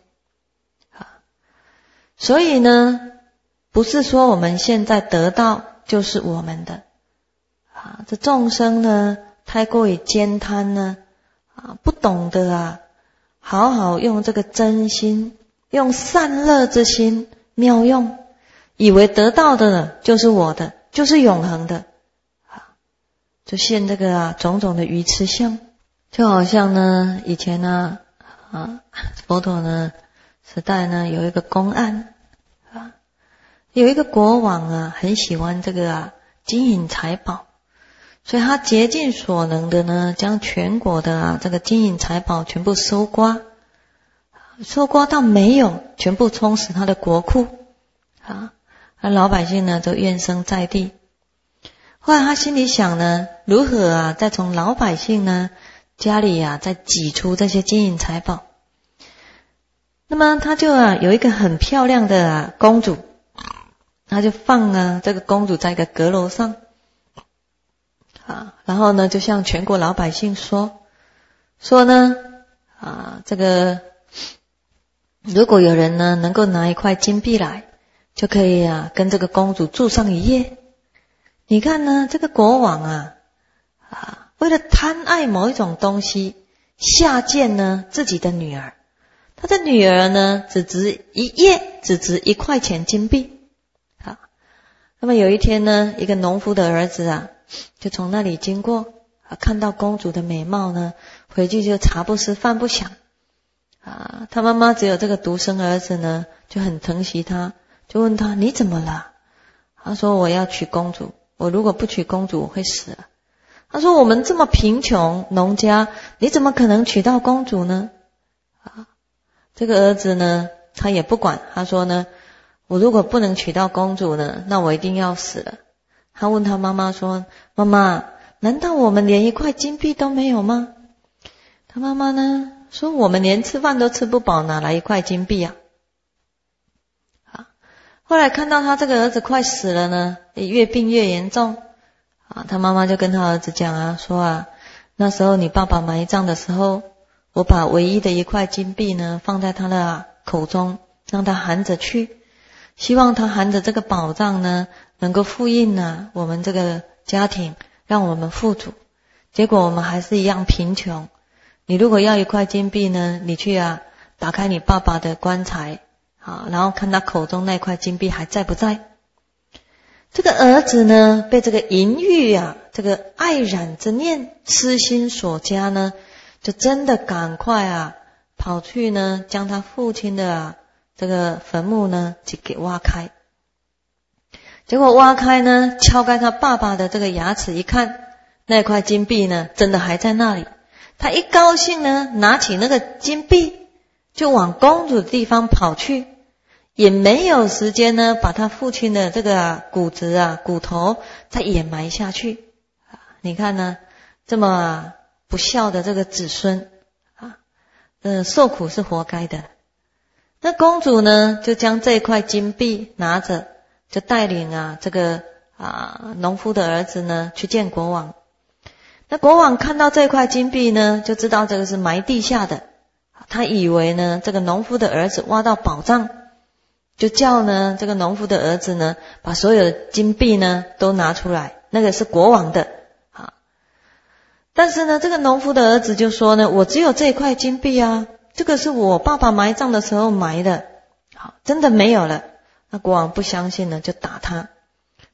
所以呢不是说我们现在得到就是我们的啊，这众生呢太过于坚贪呢啊，不懂得啊好好用这个真心，用善乐之心妙用，以为得到的呢就是我的，就是永恒的啊，就现这个啊种种的愚痴相。就好像呢以前呢啊佛陀呢时代呢有一个公案啊，有一个国王啊很喜欢这个啊金银财宝，所以他竭尽所能的呢将全国的啊这个金银财宝全部搜刮，搜刮到没有，全部充实他的国库啊，那老百姓呢都怨声载地。后来他心里想呢，如何啊再从老百姓呢家里啊再挤出这些金银财宝。那么他就啊有一个很漂亮的啊公主，他就放啊这个公主在一个阁楼上啊，然后呢就向全国老百姓说说呢啊这个如果有人呢能够拿一块金币来，就可以啊跟这个公主住上一夜。你看呢这个国王啊啊为了贪爱某一种东西，下贱呢自己的女儿，他的女儿呢只值一夜，只值一块钱金币啊。那么有一天呢，一个农夫的儿子啊就从那里经过啊，看到公主的美貌呢，回去就茶不思饭不想啊。他妈妈只有这个独生儿子呢就很疼惜他，就问他你怎么了？他说我要娶公主，我如果不娶公主我会死了。他说我们这么贫穷农家，你怎么可能娶到公主呢？啊，这个儿子呢他也不管，他说呢我如果不能娶到公主呢，那我一定要死了。他问他妈妈说，妈妈，难道我们连一块金币都没有吗？他妈妈呢说我们连吃饭都吃不饱，哪来一块金币啊？啊，后来看到他这个儿子快死了呢，越病越严重啊，他妈妈就跟他儿子讲啊，说啊，那时候你爸爸埋葬的时候，我把唯一的一块金币呢放在他的、啊、口中，让他含着去，希望他含着这个宝藏呢能够复印啊我们这个家庭，让我们富足。结果我们还是一样贫穷。你如果要一块金币呢，你去啊打开你爸爸的棺材啊，然后看他口中那块金币还在不在。这个儿子呢被这个淫欲啊这个爱染之念痴心所加呢，就真的赶快啊跑去呢将他父亲的啊这个坟墓呢就给挖开。结果挖开呢，敲开他爸爸的这个牙齿一看，那块金币呢真的还在那里。他一高兴呢，拿起那个金币就往公主的地方跑去，也没有时间呢把他父亲的这个、啊、骨质啊骨头再掩埋下去。你看呢，这么、啊、不孝的这个子孙啊，呃，受苦是活该的。那公主呢就将这块金币拿着，就带领啊这个啊农夫的儿子呢去见国王。那国王看到这块金币呢，就知道这个是埋地下的，他以为呢这个农夫的儿子挖到宝藏，就叫呢这个农夫的儿子呢把所有的金币呢都拿出来，那个是国王的啊。但是呢这个农夫的儿子就说呢，我只有这块金币啊，这个是我爸爸埋葬的时候埋的，好，真的没有了。那国王不相信呢，就打他。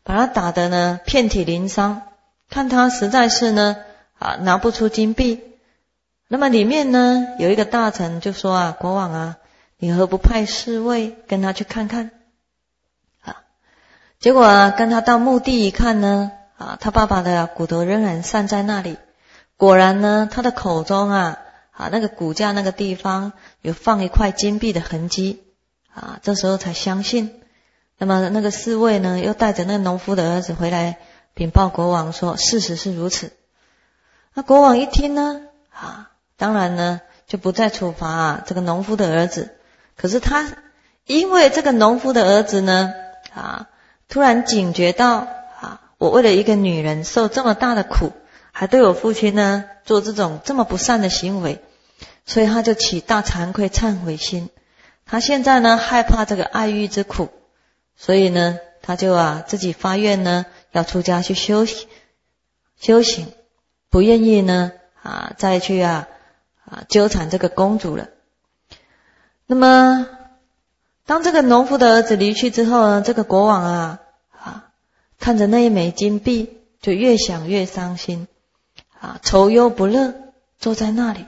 把他打得呢遍体鳞伤，看他实在是呢啊拿不出金币。那么里面呢有一个大臣就说啊，国王啊，你何不派侍卫跟他去看看啊？结果啊跟他到墓地一看呢，啊他爸爸的骨头仍然散在那里，果然呢他的口中啊啊那个骨架那个地方有放一块金币的痕迹啊，这时候才相信。那么那个侍卫呢又带着那个农夫的儿子回来禀报国王说事实是如此。那国王一听呢啊当然呢就不再处罚啊这个农夫的儿子，可是他因为这个农夫的儿子呢啊突然警觉到啊我为了一个女人受这么大的苦，还对我父亲呢做这种这么不善的行为，所以他就起大惭愧忏悔心。他现在呢害怕这个爱欲之苦，所以呢他就啊自己发愿呢要出家去修行修行，不愿意呢啊再去啊啊纠缠这个公主了。那么当这个农夫的儿子离去之后呢，这个国王啊啊看着那一枚金币就越想越伤心啊，愁忧不乐，坐在那里。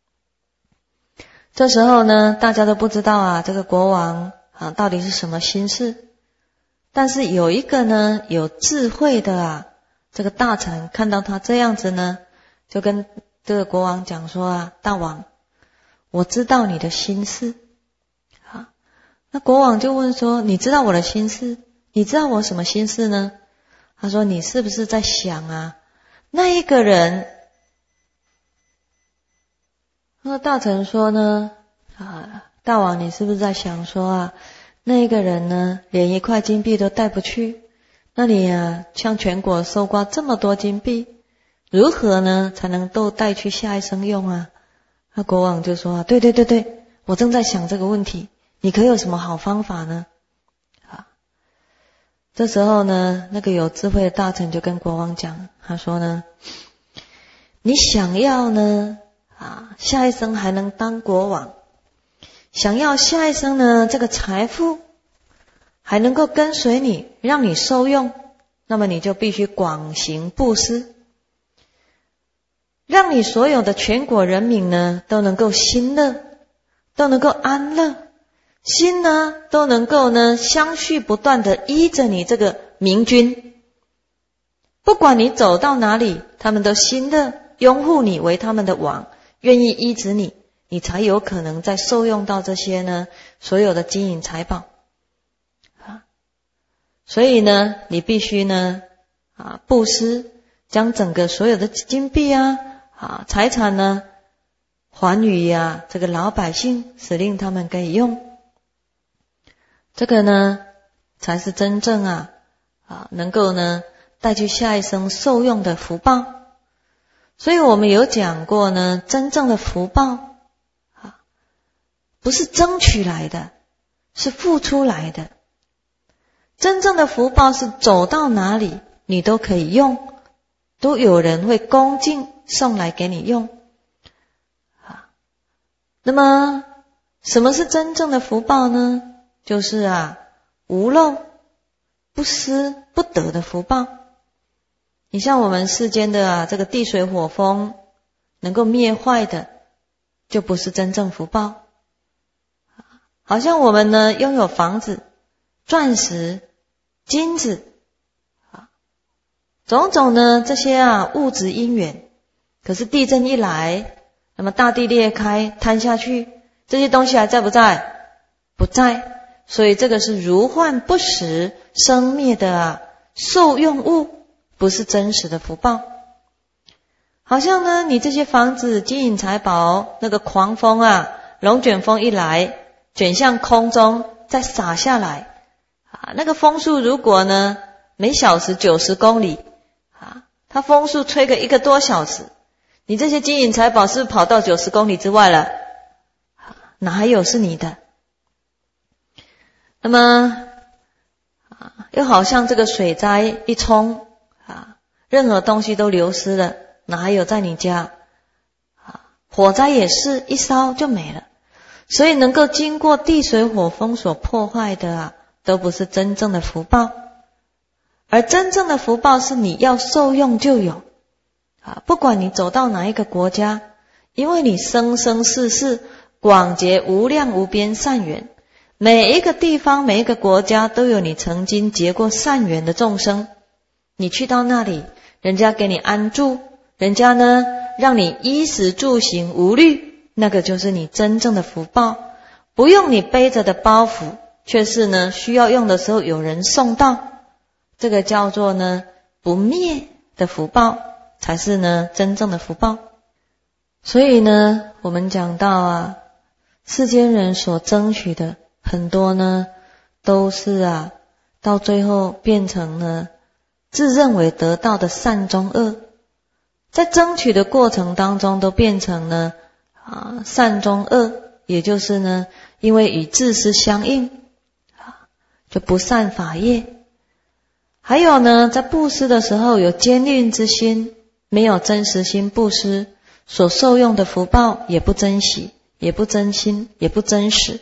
这时候呢大家都不知道啊这个国王啊到底是什么心事，但是有一个呢有智慧的啊这个大臣看到他这样子呢，就跟这个国王讲说啊，大王，我知道你的心事啊。那国王就问说，你知道我的心事？你知道我什么心事呢？他说，你是不是在想啊那一个人？那大臣说呢啊，大王你是不是在想说啊那一个人呢连一块金币都带不去，那你啊向全国搜刮这么多金币，如何呢才能够带去下一生用啊？那国王就说啊，对对对对，我正在想这个问题，你可有什么好方法呢？啊，这时候呢那个有智慧的大臣就跟国王讲，他说呢，你想要呢啊下一生还能当国王，想要下一生呢这个财富还能够跟随你，让你受用，那么你就必须广行布施，让你所有的全国人民呢都能够心乐，都能够安乐，心呢都能够呢相续不断的依着你这个明君，不管你走到哪里，他们都心乐，拥护你为他们的王，愿意依止你，你才有可能再受用到这些呢所有的金银财宝啊。所以呢你必须呢啊布施，将整个所有的金币啊啊财产呢还予啊这个老百姓，使令他们可以用，这个呢才是真正啊啊能够呢带去下一生受用的福报。所以我们有讲过呢，真正的福报啊不是争取来的，是付出来的。真正的福报是走到哪里你都可以用，都有人会恭敬送来给你用啊。那么什么是真正的福报呢？就是啊无漏不失不得的福报。你像我们世间的啊这个地水火风能够灭坏的，就不是真正福报。好像我们呢拥有房子、钻石、金子啊，种种呢这些啊物质因缘，可是地震一来，那么大地裂开坍下去，这些东西还在不在？不在。所以这个是如幻不实生灭的啊受用物，不是真实的福报。好像呢你这些房子金银财宝，那个狂风啊龙卷风一来，卷向空中再洒下来啊，那个风速如果呢每小时九十公里啊，它风速吹个一个多小时，你这些金银财宝是不是跑到九十公里之外了？哪还有是你的？那么啊，又好像这个水灾一冲啊，任何东西都流失了，哪还有在你家？啊，火灾也是一烧就没了。所以能够经过地水火风所破坏的啊，都不是真正的福报。 而真正的福报是你要受用就有啊，不管你走到哪一个国家，因为你生生世世广结无量无边善缘，每一个地方每一个国家都有你曾经结过善缘的众生，你去到那里，人家给你安住，人家呢让你衣食住行无虑，那个就是你真正的福报。不用你背着的包袱，却是呢需要用的时候有人送到，这个叫做呢不灭的福报，才是呢真正的福报。所以呢我们讲到啊，世间人所争取的很多呢都是啊到最后变成呢自认为得到的善中恶，在争取的过程当中都变成呢啊善中恶，也就是呢因为与自私相应啊，就不善法业。还有呢在布施的时候有奸吝之心，没有真实心布施，所受用的福报也不珍惜，也不真心，也不真实。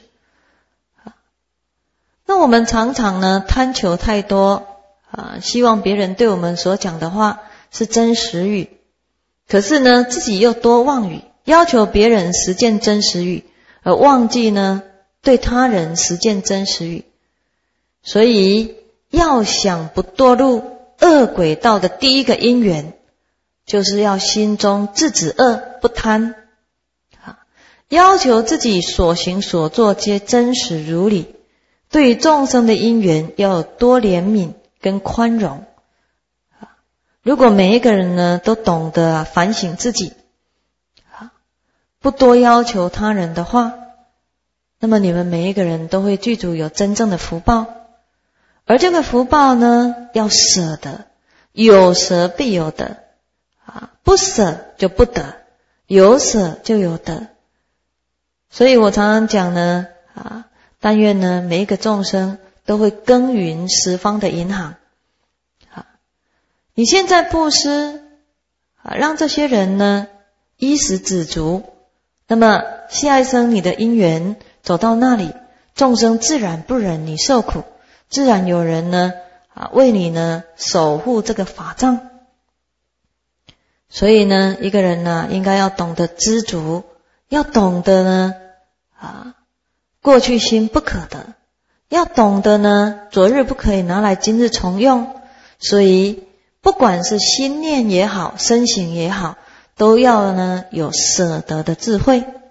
那我们常常呢贪求太多啊，希望别人对我们所讲的话是真实语，可是呢自己又多妄语，要求别人实践真实语，而忘记呢对他人实践真实语。所以要想不堕入恶轨道的第一个因缘，就是要心中自止恶不贪，要求自己所行所作皆真实如理，对于众生的因缘要有多怜悯跟宽容。如果每一个人呢都懂得啊反省自己，不多要求他人的话，那么你们每一个人都会具足有真正的福报。而这个福报呢要舍得，有舍必有得啊，不舍就不得，有舍就有得。所以我常常讲呢啊，但愿呢每一个众生都会耕耘十方的银行啊。你现在布施啊，让这些人呢衣食止足，那么下一生你的因缘走到那里，众生自然不忍你受苦，自然有人呢啊为你呢守护这个法藏。所以呢一个人呢应该要懂得知足，要懂得呢啊过去心不可得，要懂得呢昨日不可以拿来今日重用。所以不管是心念也好，身形也好，都要呢有舍得的智慧。